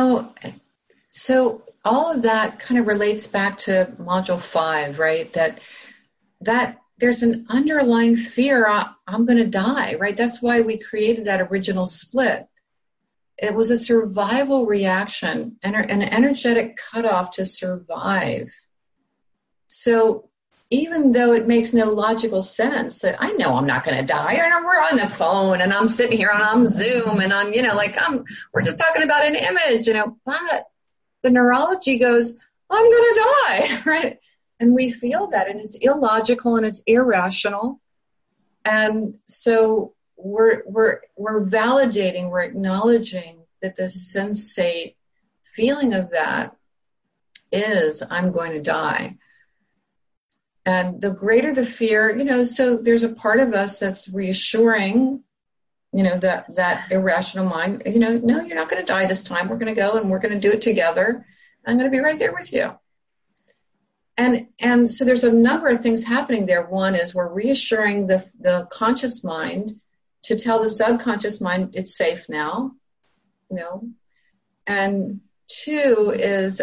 So all of that kind of relates back to module 5, right? That there's an underlying fear, I'm going to die, right? That's why we created that original split. It was a survival reaction and an energetic cutoff to survive. So even though it makes no logical sense, that I know I'm not going to die, and we're on the phone, and I'm sitting here on Zoom, and we're just talking about an image, but the neurology goes, I'm going to die, right? And we feel that, and it's illogical and it's irrational. And so we're validating, we're acknowledging that the sensate feeling of that is, I'm going to die. And the greater the fear, so there's a part of us that's reassuring, that irrational mind, no, you're not going to die this time. We're going to go and we're going to do it together. I'm going to be right there with you. And so there's a number of things happening there. One is we're reassuring the conscious mind to tell the subconscious mind it's safe now, And 2 is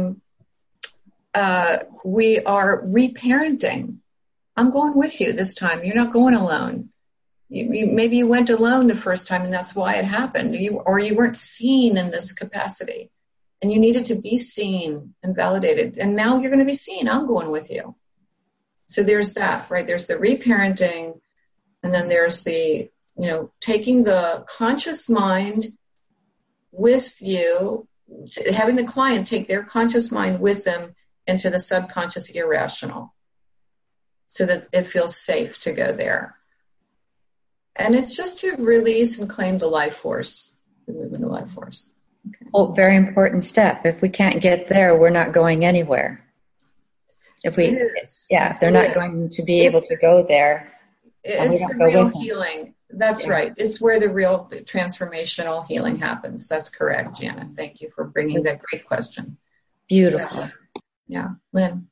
we are reparenting. I'm going with you this time. You're not going alone. Maybe you went alone the first time, and that's why it happened. Or you weren't seen in this capacity. And you needed to be seen and validated. And now you're going to be seen. I'm going with you. So there's that, right? There's the reparenting. And then there's the, taking the conscious mind with you, having the client take their conscious mind with them into the subconscious irrational so that it feels safe to go there. And it's just to release and claim the life force, the movement of life force. Okay. Oh, very important step. If we can't get there, we're not going anywhere. If they're not going to be able to go there. It's the real healing. That's right. It's where the real transformational healing happens. That's correct, Jana. Thank you for bringing that great question. Beautiful. Yeah. Lynn.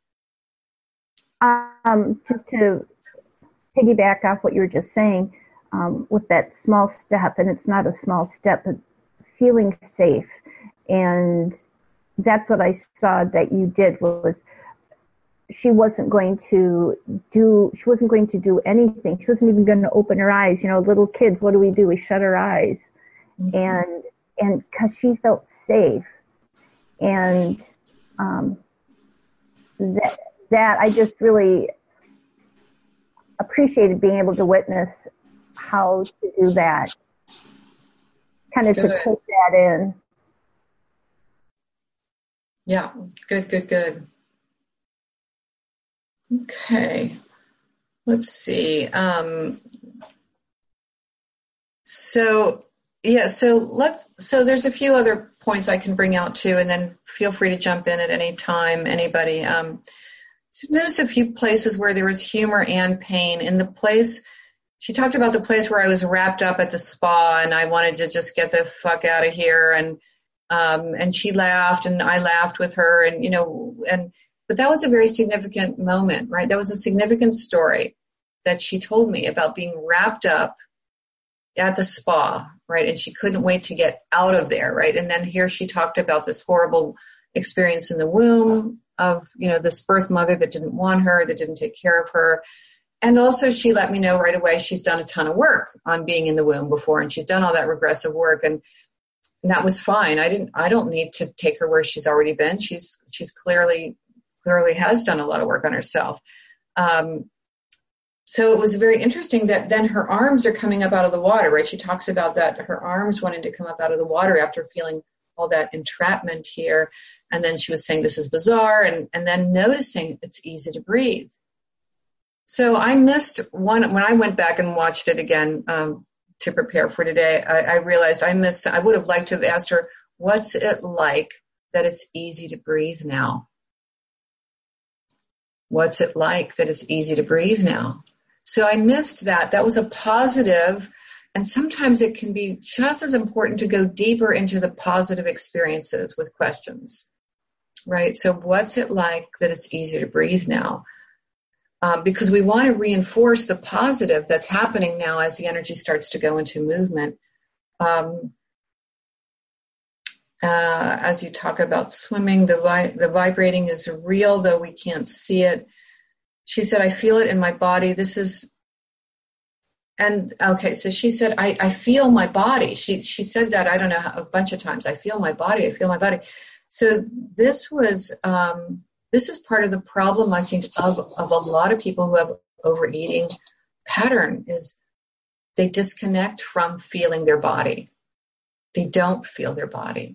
Just to piggyback off what you were just saying, with that small step, and it's not a small step, but feeling safe. And that's what I saw that you did was she wasn't going to do anything. She wasn't even going to open her eyes. Little kids, what do? We shut our eyes. Mm-hmm. And because she felt safe. And that I just really appreciated being able to witness how to do that. Kind of to take that in. Yeah, good. Okay, let's see. So there's a few other points I can bring out too, and then feel free to jump in at any time, anybody. So notice a few places where there was humor and pain. In the place, she talked about the place where I was wrapped up at the spa and I wanted to just get the fuck out of here. And she laughed and I laughed with her but that was a very significant moment, right? That was a significant story that she told me about being wrapped up at the spa, right? And she couldn't wait to get out of there, right? And then here she talked about this horrible experience in the womb of, this birth mother that didn't want her, that didn't take care of her. And also she let me know right away she's done a ton of work on being in the womb before, and she's done all that regressive work, and that was fine. I don't need to take her where she's already been. She's clearly has done a lot of work on herself. So it was very interesting that then her arms are coming up out of the water, right? She talks about that her arms wanted to come up out of the water after feeling all that entrapment here. And then she was saying, this is bizarre. And then noticing it's easy to breathe. So I missed one, when I went back and watched it again, to prepare for today, I realized I would have liked to have asked her, what's it like that it's easy to breathe now? What's it like that it's easy to breathe now? So I missed that. That was a positive, and sometimes it can be just as important to go deeper into the positive experiences with questions, right? So what's it like that it's easy to breathe now? because we want to reinforce the positive that's happening now as the energy starts to go into movement. As you talk about swimming, the vibrating is real, though we can't see it. She said, I feel it in my body. So she said, I feel my body. She said that, I don't know, a bunch of times. I feel my body. I feel my body. So this is part of the problem, I think, of a lot of people who have overeating pattern, is they disconnect from feeling their body. They don't feel their body.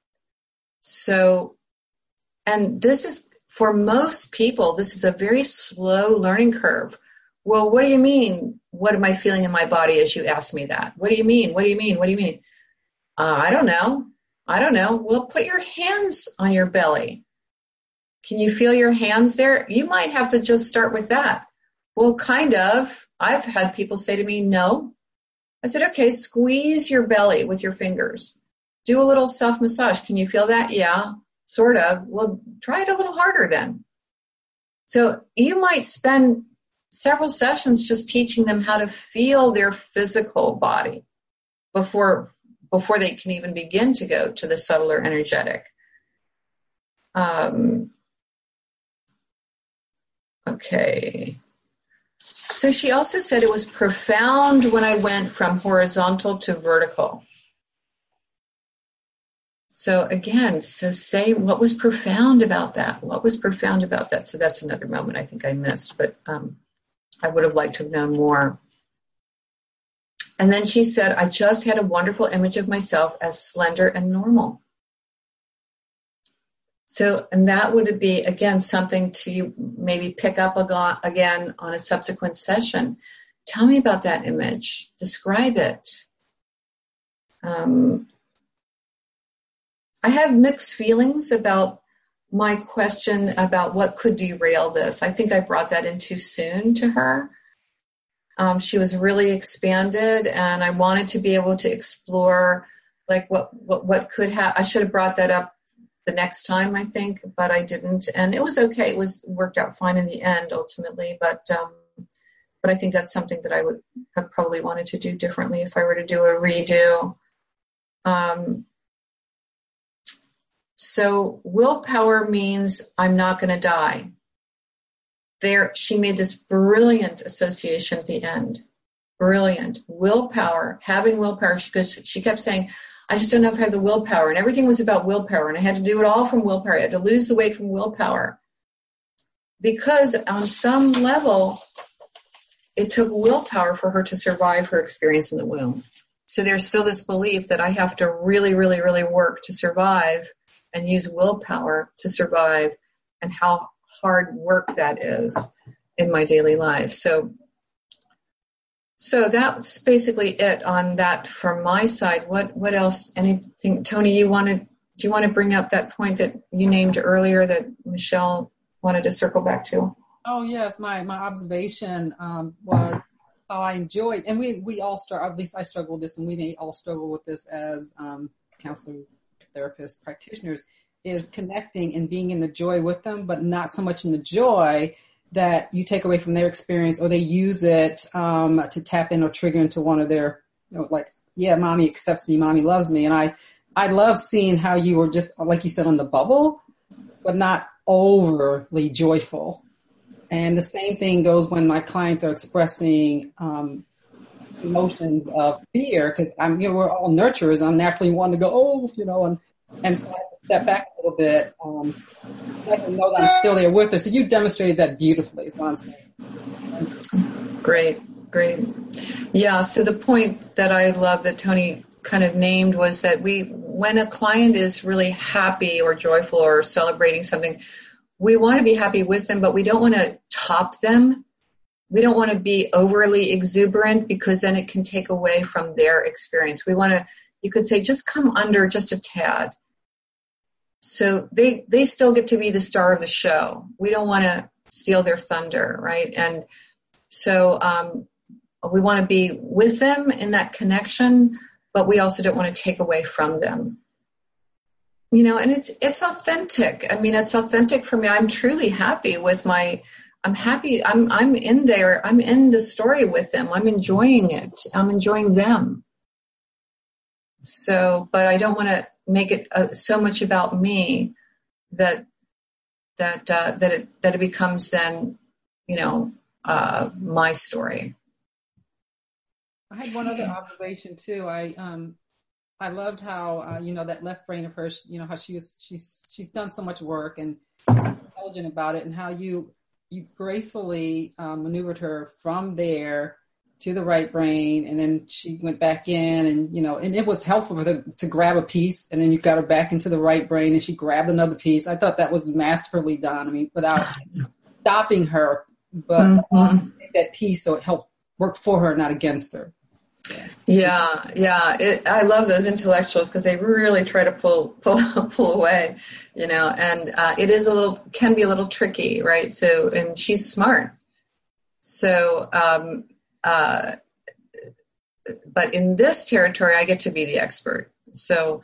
So, and this is, for most people, this is a very slow learning curve. Well, what do you mean? What am I feeling in my body as you ask me that? What do you mean? What do you mean? What do you mean? I don't know. Well, put your hands on your belly. Can you feel your hands there? You might have to just start with that. Well, kind of. I've had people say to me, no. I said, okay, squeeze your belly with your fingers. Do a little self-massage. Can you feel that? Yeah, sort of. Well, try it a little harder then. So you might spend several sessions just teaching them how to feel their physical body before they can even begin to go to the subtler energetic. Okay. So she also said it was profound when I went from horizontal to vertical. So again, say what was profound about that? What was profound about that? So that's another moment I think I missed, but I would have liked to have known more. And then she said, I just had a wonderful image of myself as slender and normal. So, and that would be, again, something to maybe pick up again on a subsequent session. Tell me about that image. Describe it. I have mixed feelings about my question about what could derail this. I think I brought that in too soon to her. She was really expanded, and I wanted to be able to explore like what could have. I should have brought that up the next time, I think, but I didn't, and it was okay. It worked out fine in the end, ultimately. But I think that's something that I would have probably wanted to do differently if I were to do a redo. So willpower means I'm not going to die. There, she made this brilliant association at the end. Brilliant. Willpower, having willpower, she kept saying, I just don't know if I have the willpower. And everything was about willpower. And I had to do it all from willpower. I had to lose the weight from willpower. Because on some level, it took willpower for her to survive her experience in the womb. So there's still this belief that I have to really, really, really work to survive and use willpower to survive, and how hard work that is in my daily life. So that's basically it on that from my side. What else? Anything, Tony, do you want to bring up that point that you named earlier that Michelle wanted to circle back to? Oh yes, my observation was how I enjoyed, and we all struggle, at least I struggle with this, and we may all struggle with this as counselors, therapists, practitioners, is connecting and being in the joy with them, but not so much in the joy that you take away from their experience, or they use it to tap in or trigger into one of their, like, yeah, mommy accepts me, mommy loves me. And I love seeing how you were just, like you said, on the bubble, but not overly joyful. And the same thing goes when my clients are expressing emotions of fear, because we're all nurturers. I'm naturally wanting to go, and so I have to step back a little bit, let them know that I'm still there with her. So you demonstrated that beautifully, is what I'm saying. Great. Yeah, so the point that I love that Tony kind of named was that when a client is really happy or joyful or celebrating something, we want to be happy with them, but we don't want to top them. We don't want to be overly exuberant, because then it can take away from their experience. We want to, you could say, just come under just a tad. So they still get to be the star of the show. We don't want to steal their thunder, right? And so we want to be with them in that connection, but we also don't want to take away from them. And it's authentic. I mean, it's authentic for me. I'm truly happy with my I'm happy. I'm in there. I'm in the story with them. I'm enjoying it. I'm enjoying them. So, but I don't want to make it so much about me that it becomes then, my story. I had one other observation too. I loved how that left brain of hers, how she's done so much work and is intelligent about it, and how you gracefully maneuvered her from there to the right brain, and then she went back in, and it was helpful for her to grab a piece, and then you got her back into the right brain, and she grabbed another piece. I thought that was masterfully done. I mean, without stopping her, but that piece so it helped work for her, not against her. Yeah. I love those intellectuals because they really try to pull away, and it can be a little tricky, right? So, and she's smart. So, but in this territory, I get to be the expert. So,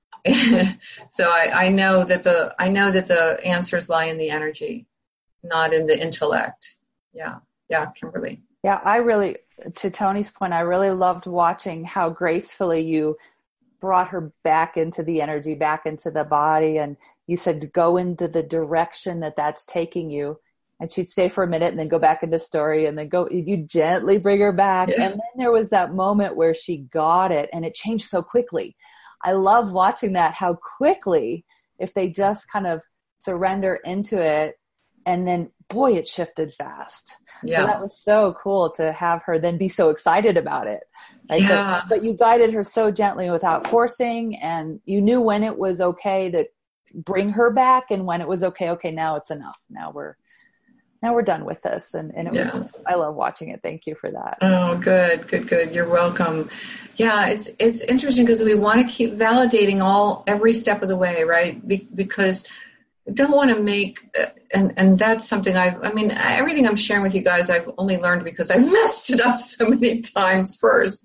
I know that the answers lie in the energy, not in the intellect. Yeah, Kimberly. Yeah, to Tony's point, I really loved watching how gracefully you brought her back into the energy, back into the body. And you said to go into the direction that's taking you. And she'd stay for a minute and then go back into story and then you gently bring her back. Yeah. And then there was that moment where she got it and it changed so quickly. I love watching that, how quickly, if they just kind of surrender into it, and then, boy, it shifted fast. Yeah. So that was so cool to have her then be so excited about it. Right? Yeah. But you guided her so gently without forcing, and you knew when it was okay to bring her back and when it was okay, now it's enough. Now we're done with this. And it was, I love watching it. Thank you for that. Oh, good. You're welcome. Yeah, it's interesting because we want to keep validating every step of the way, right? Because I don't want to make, and that's something everything I'm sharing with you guys, I've only learned because I've messed it up so many times first,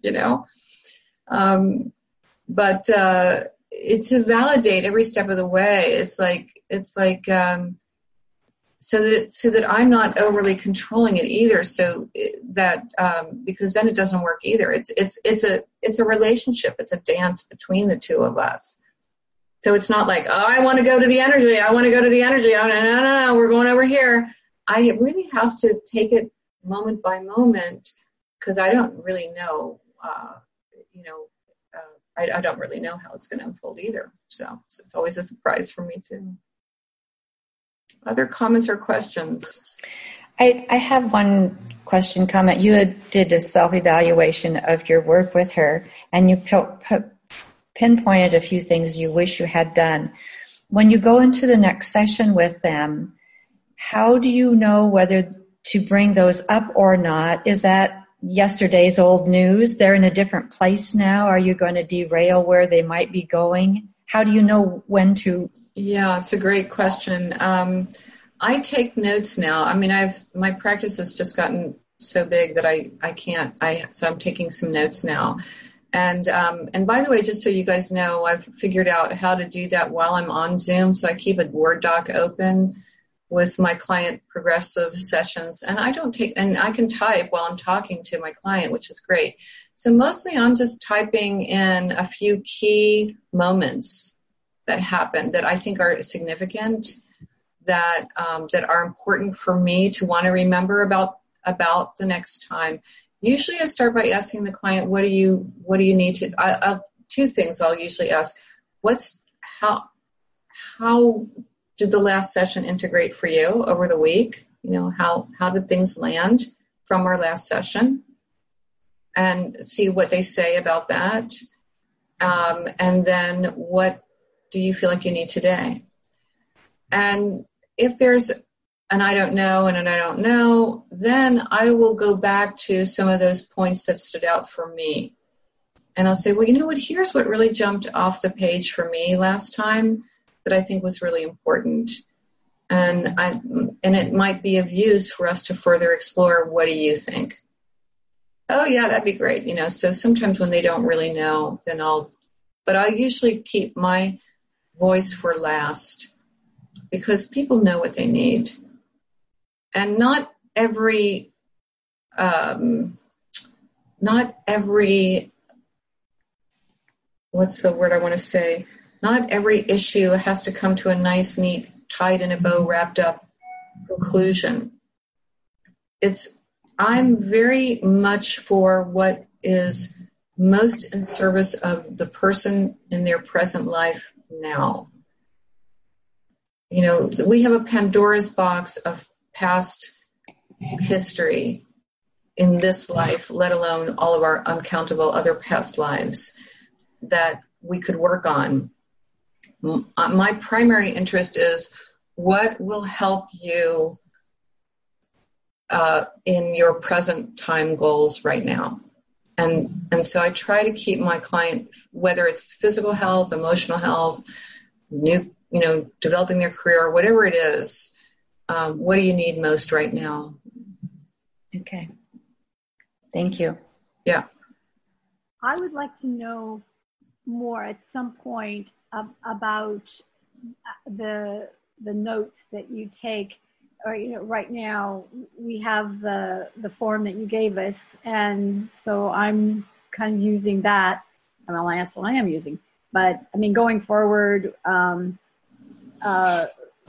but it's to validate every step of the way. It's like, so that I'm not overly controlling it either. So that, because then it doesn't work either. It's a relationship. It's a dance between the two of us. So it's not like, I want to go to the energy. Oh, no, we're going over here. I really have to take it moment by moment because I don't really know, I don't really know how it's going to unfold either. So it's always a surprise for me too. Other comments or questions? I have one question, comment. You did a self-evaluation of your work with her, and you pinpointed a few things you wish you had done. When you go into the next session with them, how do you know whether to bring those up or not? Is that yesterday's old news? They're in a different place now. Are you going to derail where they might be going? How do you know when to? Yeah, it's a great question. I take notes now. My practice has just gotten so big that I can't, so I'm taking some notes now. And by the way, just so you guys know, I've figured out how to do that while I'm on Zoom. So I keep a Word doc open with my client progressive sessions, and I can type while I'm talking to my client, which is great. So mostly I'm just typing in a few key moments that happen that I think are significant, that are important for me to want to remember about the next time. Usually I start by asking the client, what do you need to, two things I'll usually ask. How did the last session integrate for you over the week? How did things land from our last session? And see what they say about that. And then what do you feel like you need today? And if there's an I don't know and an I don't know, then I will go back to some of those points that stood out for me. And I'll say, well, you know what, here's what really jumped off the page for me last time that I think was really important. And it might be of use for us to further explore, what do you think? Oh yeah, that'd be great. So sometimes when they don't really know, then but I usually keep my voice for last because people know what they need. And not every, what's the word I want to say? Not every issue has to come to a nice, neat, tied in a bow, wrapped up conclusion. I'm very much for what is most in service of the person in their present life now. You know, we have a Pandora's box of past history in this life, let alone all of our uncountable other past lives that we could work on. My primary interest is what will help you in your present time goals right now. And so I try to keep my client, whether it's physical health, emotional health, developing their career, whatever it is, what do you need most right now? Okay. Thank you. Yeah. I would like to know more at some point about the notes that you take. Or, right now we have the form that you gave us, and so I'm kind of using that. Well, that's what I am using. But I mean, going forward, I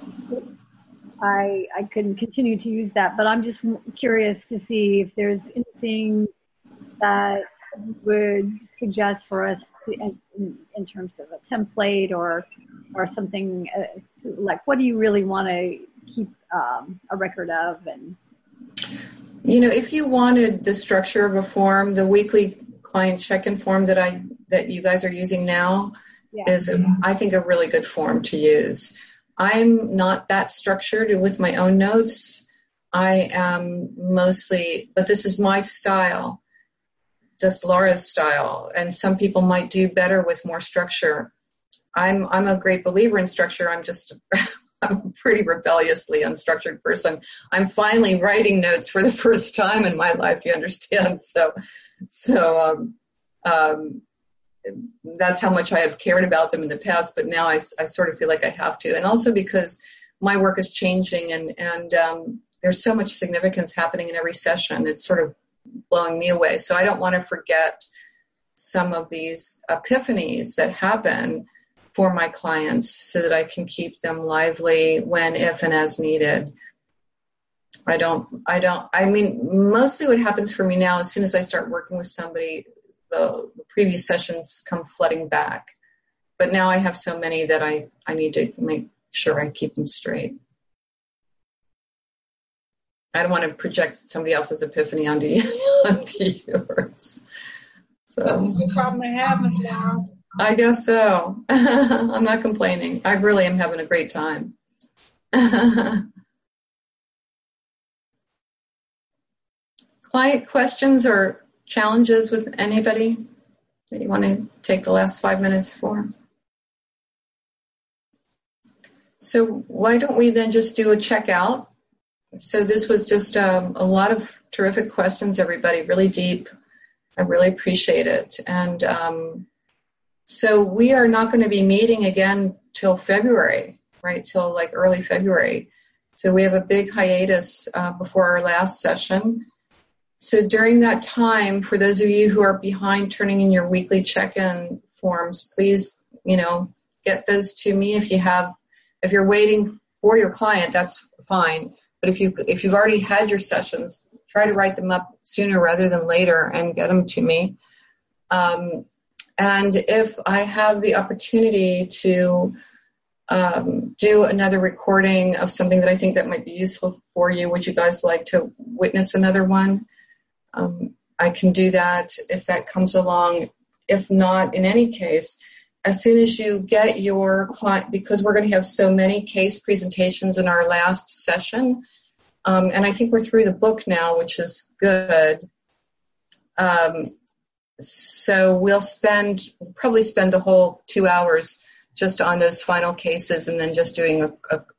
can continue to use that. But I'm just curious to see if there's anything that you would suggest for us in terms of a template or something like, what do you really want to keep a record of? And if you wanted the structure of a form, the weekly client check-in form that you guys are using now is, I think, a really good form to use. I'm not that structured with my own notes. I am mostly, but this is my style, just Laura's style, and some people might do better with more structure. I'm a great believer in structure. I'm a pretty rebelliously unstructured person. I'm finally writing notes for the first time in my life, you understand? So that's how much I have cared about them in the past, but now I sort of feel like I have to. And also because my work is changing and there's so much significance happening in every session. It's sort of blowing me away. So I don't want to forget some of these epiphanies that happen for my clients so that I can keep them lively when, if, and as needed. I mean, mostly what happens for me now, as soon as I start working with somebody, the previous sessions come flooding back. But now I have so many that I need to make sure I keep them straight. I don't want to project somebody else's epiphany onto yours. So that's the problem I have, Ms. Laura. I guess so. I'm not complaining. I really am having a great time. Client questions or challenges with anybody that you want to take the last 5 minutes for? So why don't we then just do a checkout? So this was just a lot of terrific questions, everybody, really deep. I really appreciate it. And so we are not going to be meeting again till February, right, till like early February. So we have a big hiatus before our last session. So during that time, for those of you who are behind turning in your weekly check-in forms, please, get those to me. If you're waiting for your client, that's fine. But if you've already had your sessions, try to write them up sooner rather than later and get them to me. And if I have the opportunity to do another recording of something that I think that might be useful for you, would you guys like to witness another one? I can do that if that comes along. If not, in any case, as soon as you get your client, because we're going to have so many case presentations in our last session, and I think we're through the book now, which is good. So we'll probably spend the whole 2 hours just on those final cases and then just doing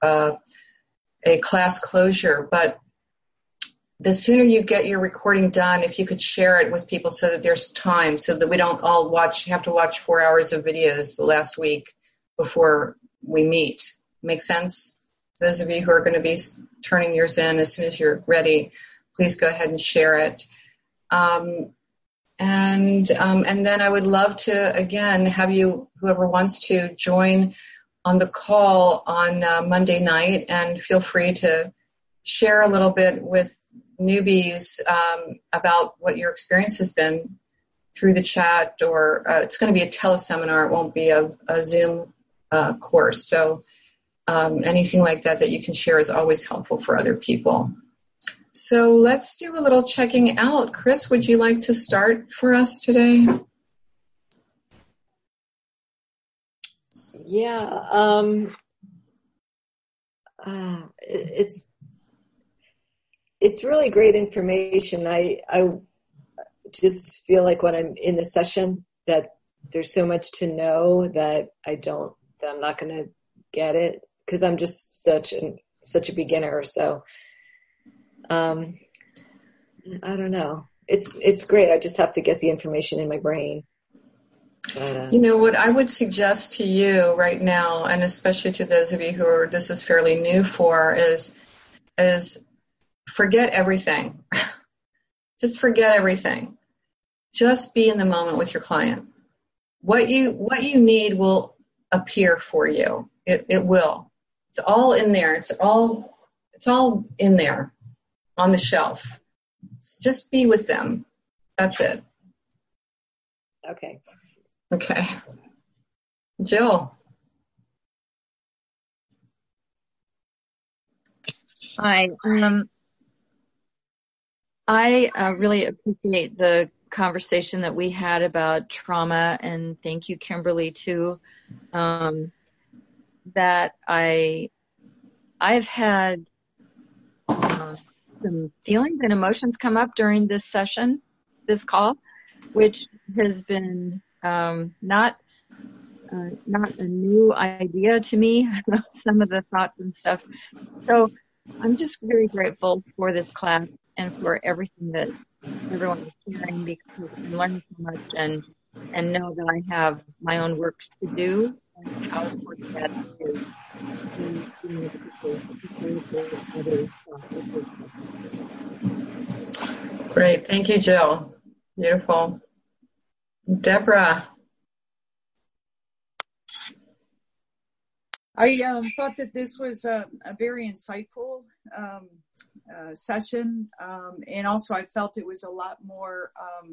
a class closure. But the sooner you get your recording done, if you could share it with people so that there's time, so that we don't all have to watch 4 hours of videos the last week before we meet. Make sense? Those of you who are going to be turning yours in. As soon as you're ready, please go ahead and share it. And then I would love to, again, have you, whoever wants to, join on the call on Monday night, and feel free to share a little bit with newbies about what your experience has been through the chat, or it's going to be a teleseminar. It won't be a Zoom course. So anything like that you can share is always helpful for other people. So let's do a little checking out. Chris, would you like to start for us today? Yeah. It's really great information. I just feel like when I'm in the session that there's so much to know that I'm not going to get it, because I'm just such a beginner. So, I don't know. It's great. I just have to get the information in my brain. But, what I would suggest to you right now, and especially to those of you who this is fairly new for, is forget everything. Just forget everything. Just be in the moment with your client. What you need will appear for you. It will. It's all in there. It's all in there on the shelf. Just be with them. That's it. Okay. Okay. Jill. Hi. I really appreciate the conversation that we had about trauma, and thank you, Kimberly, too. That I've had some feelings and emotions come up during this call, which has been not a new idea to me, some of the thoughts and stuff. So I'm just very grateful for this class and for everything that everyone is sharing, because I'm learning so much and know that I have my own work to do and how important that is in being Great. Thank you, Jill. Beautiful. Deborah. I thought that this was a very insightful session, and also I felt it was a lot more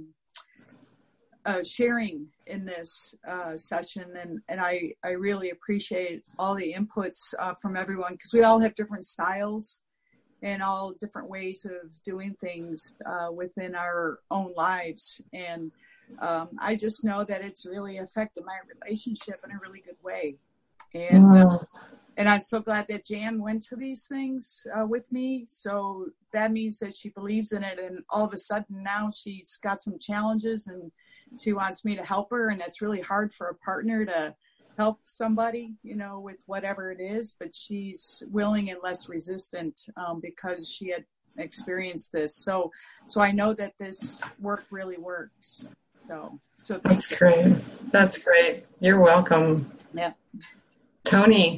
sharing in this session, and I really appreciate all the inputs from everyone, because we all have different styles and all different ways of doing things within our own lives, and I just know that it's really affected my relationship in a really good way. And I'm so glad that Jan went to these things with me. So that means that she believes in it. And all of a sudden now she's got some challenges and she wants me to help her. And it's really hard for a partner to help somebody, with whatever it is. But she's willing and less resistant because she had experienced this. So I know that this work really works. So that's great. That's great. You're welcome. Yeah. Tony.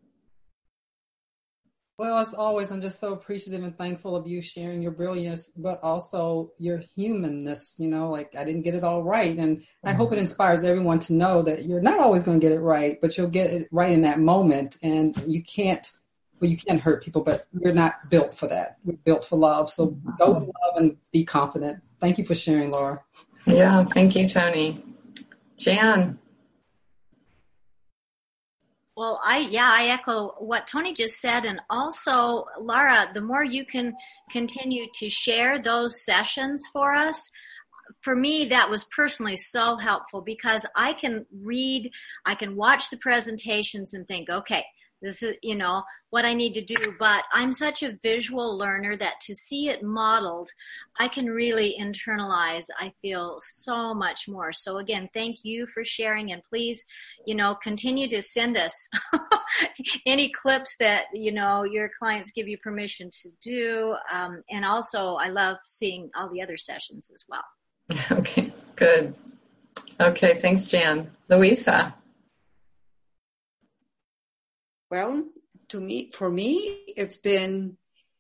Well, as always, I'm just so appreciative and thankful of you sharing your brilliance, but also your humanness. I didn't get it all right. And I hope it inspires everyone to know that you're not always going to get it right, but you'll get it right in that moment. And you can't hurt people, but you're not built for that. You're built for love. So go with love and be confident. Thank you for sharing, Laura. Yeah. Thank you, Tony. Jan. Well, I echo what Tony just said. And also, Laura, the more you can continue to share those sessions for us, for me, that was personally so helpful, because I can watch the presentations and think, okay, this is, what I need to do. But I'm such a visual learner that to see it modeled, I can really internalize, I feel, so much more. So again, thank you for sharing, and please, continue to send us any clips that, your clients give you permission to do. And also I love seeing all the other sessions as well. Okay, good. Okay, thanks, Jan. Louisa. Well, for me, it's been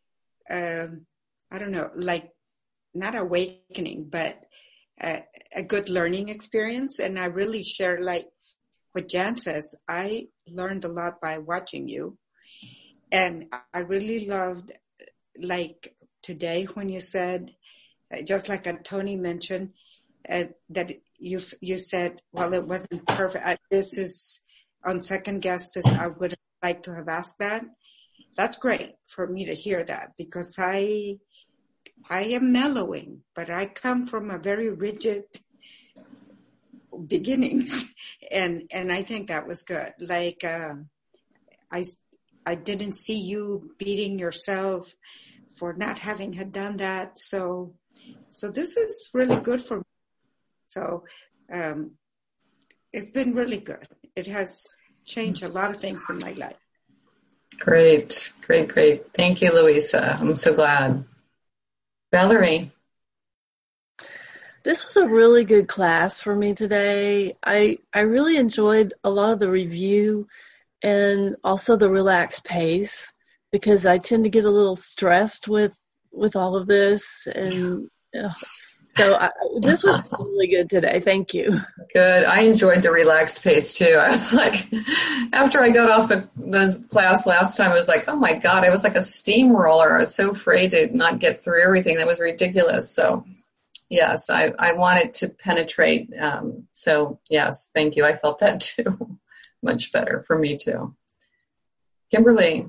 I don't know, like not awakening, but a good learning experience. And I really share, like what Jan says, I learned a lot by watching you. And I really loved, like today when you said, just like Tony mentioned, that you said, well, it wasn't perfect. This is on second guess. This I would have liked to have asked that. That's great for me to hear that, because I am mellowing, but I come from a very rigid beginnings, and I think that was good. Like I didn't see you beating yourself for not having had done that. So this is really good for me. So it's been really good. It has changed a lot of things in my life. Great. Thank you, Louisa. I'm so glad. Valerie. This was a really good class for me today. I really enjoyed a lot of the review and also the relaxed pace, because I tend to get a little stressed with all of this. And this was really good today. Thank you. Good. I enjoyed the relaxed pace too. I was like, after I got off the class last time, I was like, oh my God, I was like a steamroller. I was so afraid to not get through everything. That was ridiculous. So yes, I wanted to penetrate. So yes, thank you. I felt that too. Much better for me too. Kimberly.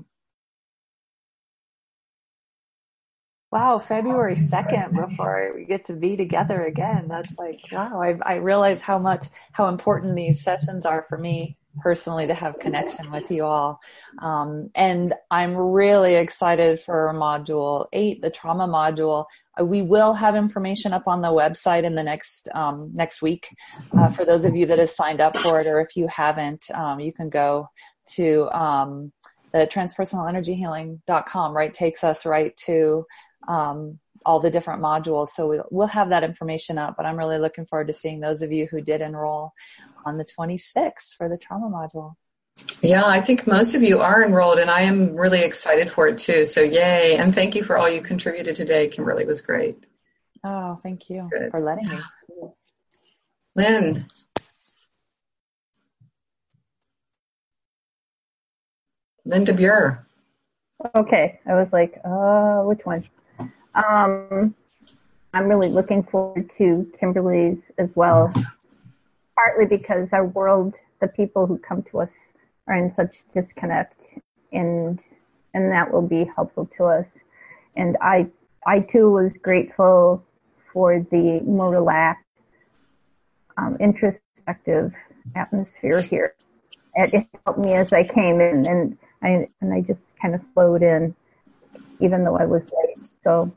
Wow, February 2nd before we get to be together again. That's like, wow, I realize how important these sessions are for me personally, to have connection with you all. And I'm really excited for module 8, the trauma module. We will have information up on the website in the next week. For those of you that have signed up for it, or if you haven't, you can go to the transpersonalenерgyhealing.com, right? Takes us right to all the different modules. So we'll have that information up, but I'm really looking forward to seeing those of you who did enroll on the 26th for the trauma module. Yeah, I think most of you are enrolled, and I am really excited for it too. So yay. And thank you for all you contributed today. Kimberly, was great. Oh, thank you for letting me. Lynn. Linda Buer. Okay. I was like, which one? I'm really looking forward to Kimberly's as well, partly because our world, the people who come to us are in such disconnect, and that will be helpful to us. And I too was grateful for the more relaxed, introspective atmosphere here. It helped me as I came in, and I just kind of flowed in, even though I was late. So,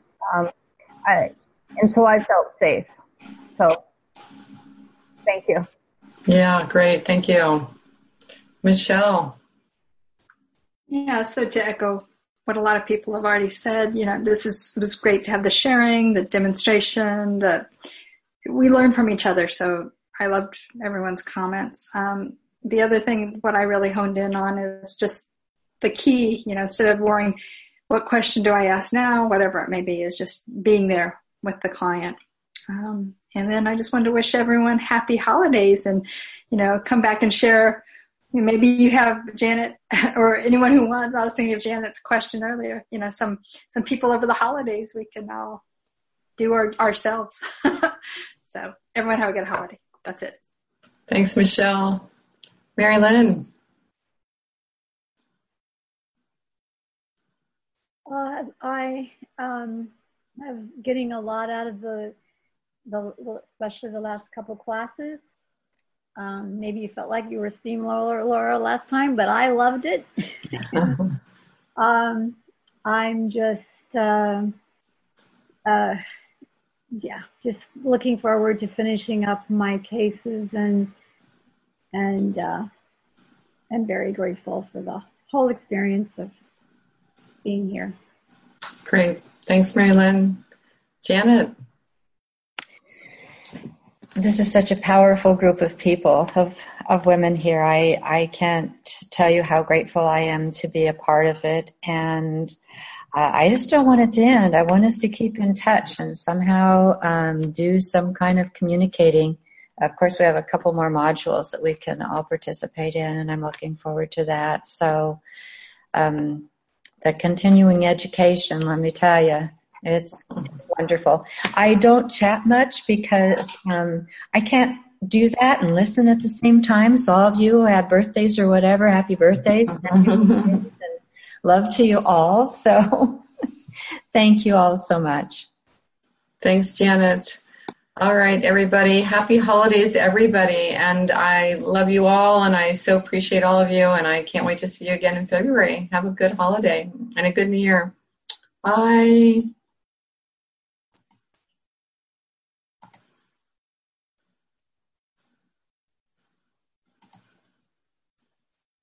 so I felt safe. So, thank you. Yeah, great. Thank you. Michelle. Yeah, so to echo what a lot of people have already said, it was great to have the sharing, the demonstration, we learned from each other. So I loved everyone's comments. The other thing, what I really honed in on is just the key, instead of worrying, what question do I ask now, whatever it may be, is just being there with the client. And then I just wanted to wish everyone happy holidays, and, come back and share. Maybe you have Janet or anyone who wants. I was thinking of Janet's question earlier. Some people over the holidays, we can all do ourselves. So everyone have a good holiday. That's it. Thanks, Michelle. Mary Lynn. I'm getting a lot out of the especially the last couple classes. Maybe you felt like you were steamroller Laura last time, but I loved it. I'm just just looking forward to finishing up my cases, and I'm very grateful for the whole experience of being here. Great. Thanks, Mary Lynn. Janet. This is such a powerful group of people, of women here. I can't tell you how grateful I am to be a part of it. And I just don't want it to end. I want us to keep in touch and somehow do some kind of communicating. Of course, we have a couple more modules that we can all participate in, and I'm looking forward to that. So the continuing education, let me tell you, it's wonderful. I don't chat much because I can't do that and listen at the same time. So all of you who had birthdays or whatever, happy birthdays. And love to you all. So thank you all so much. Thanks, Janet. All right, everybody. Happy holidays, everybody. And I love you all, and I so appreciate all of you, and I can't wait to see you again in February. Have a good holiday and a good New Year. Bye.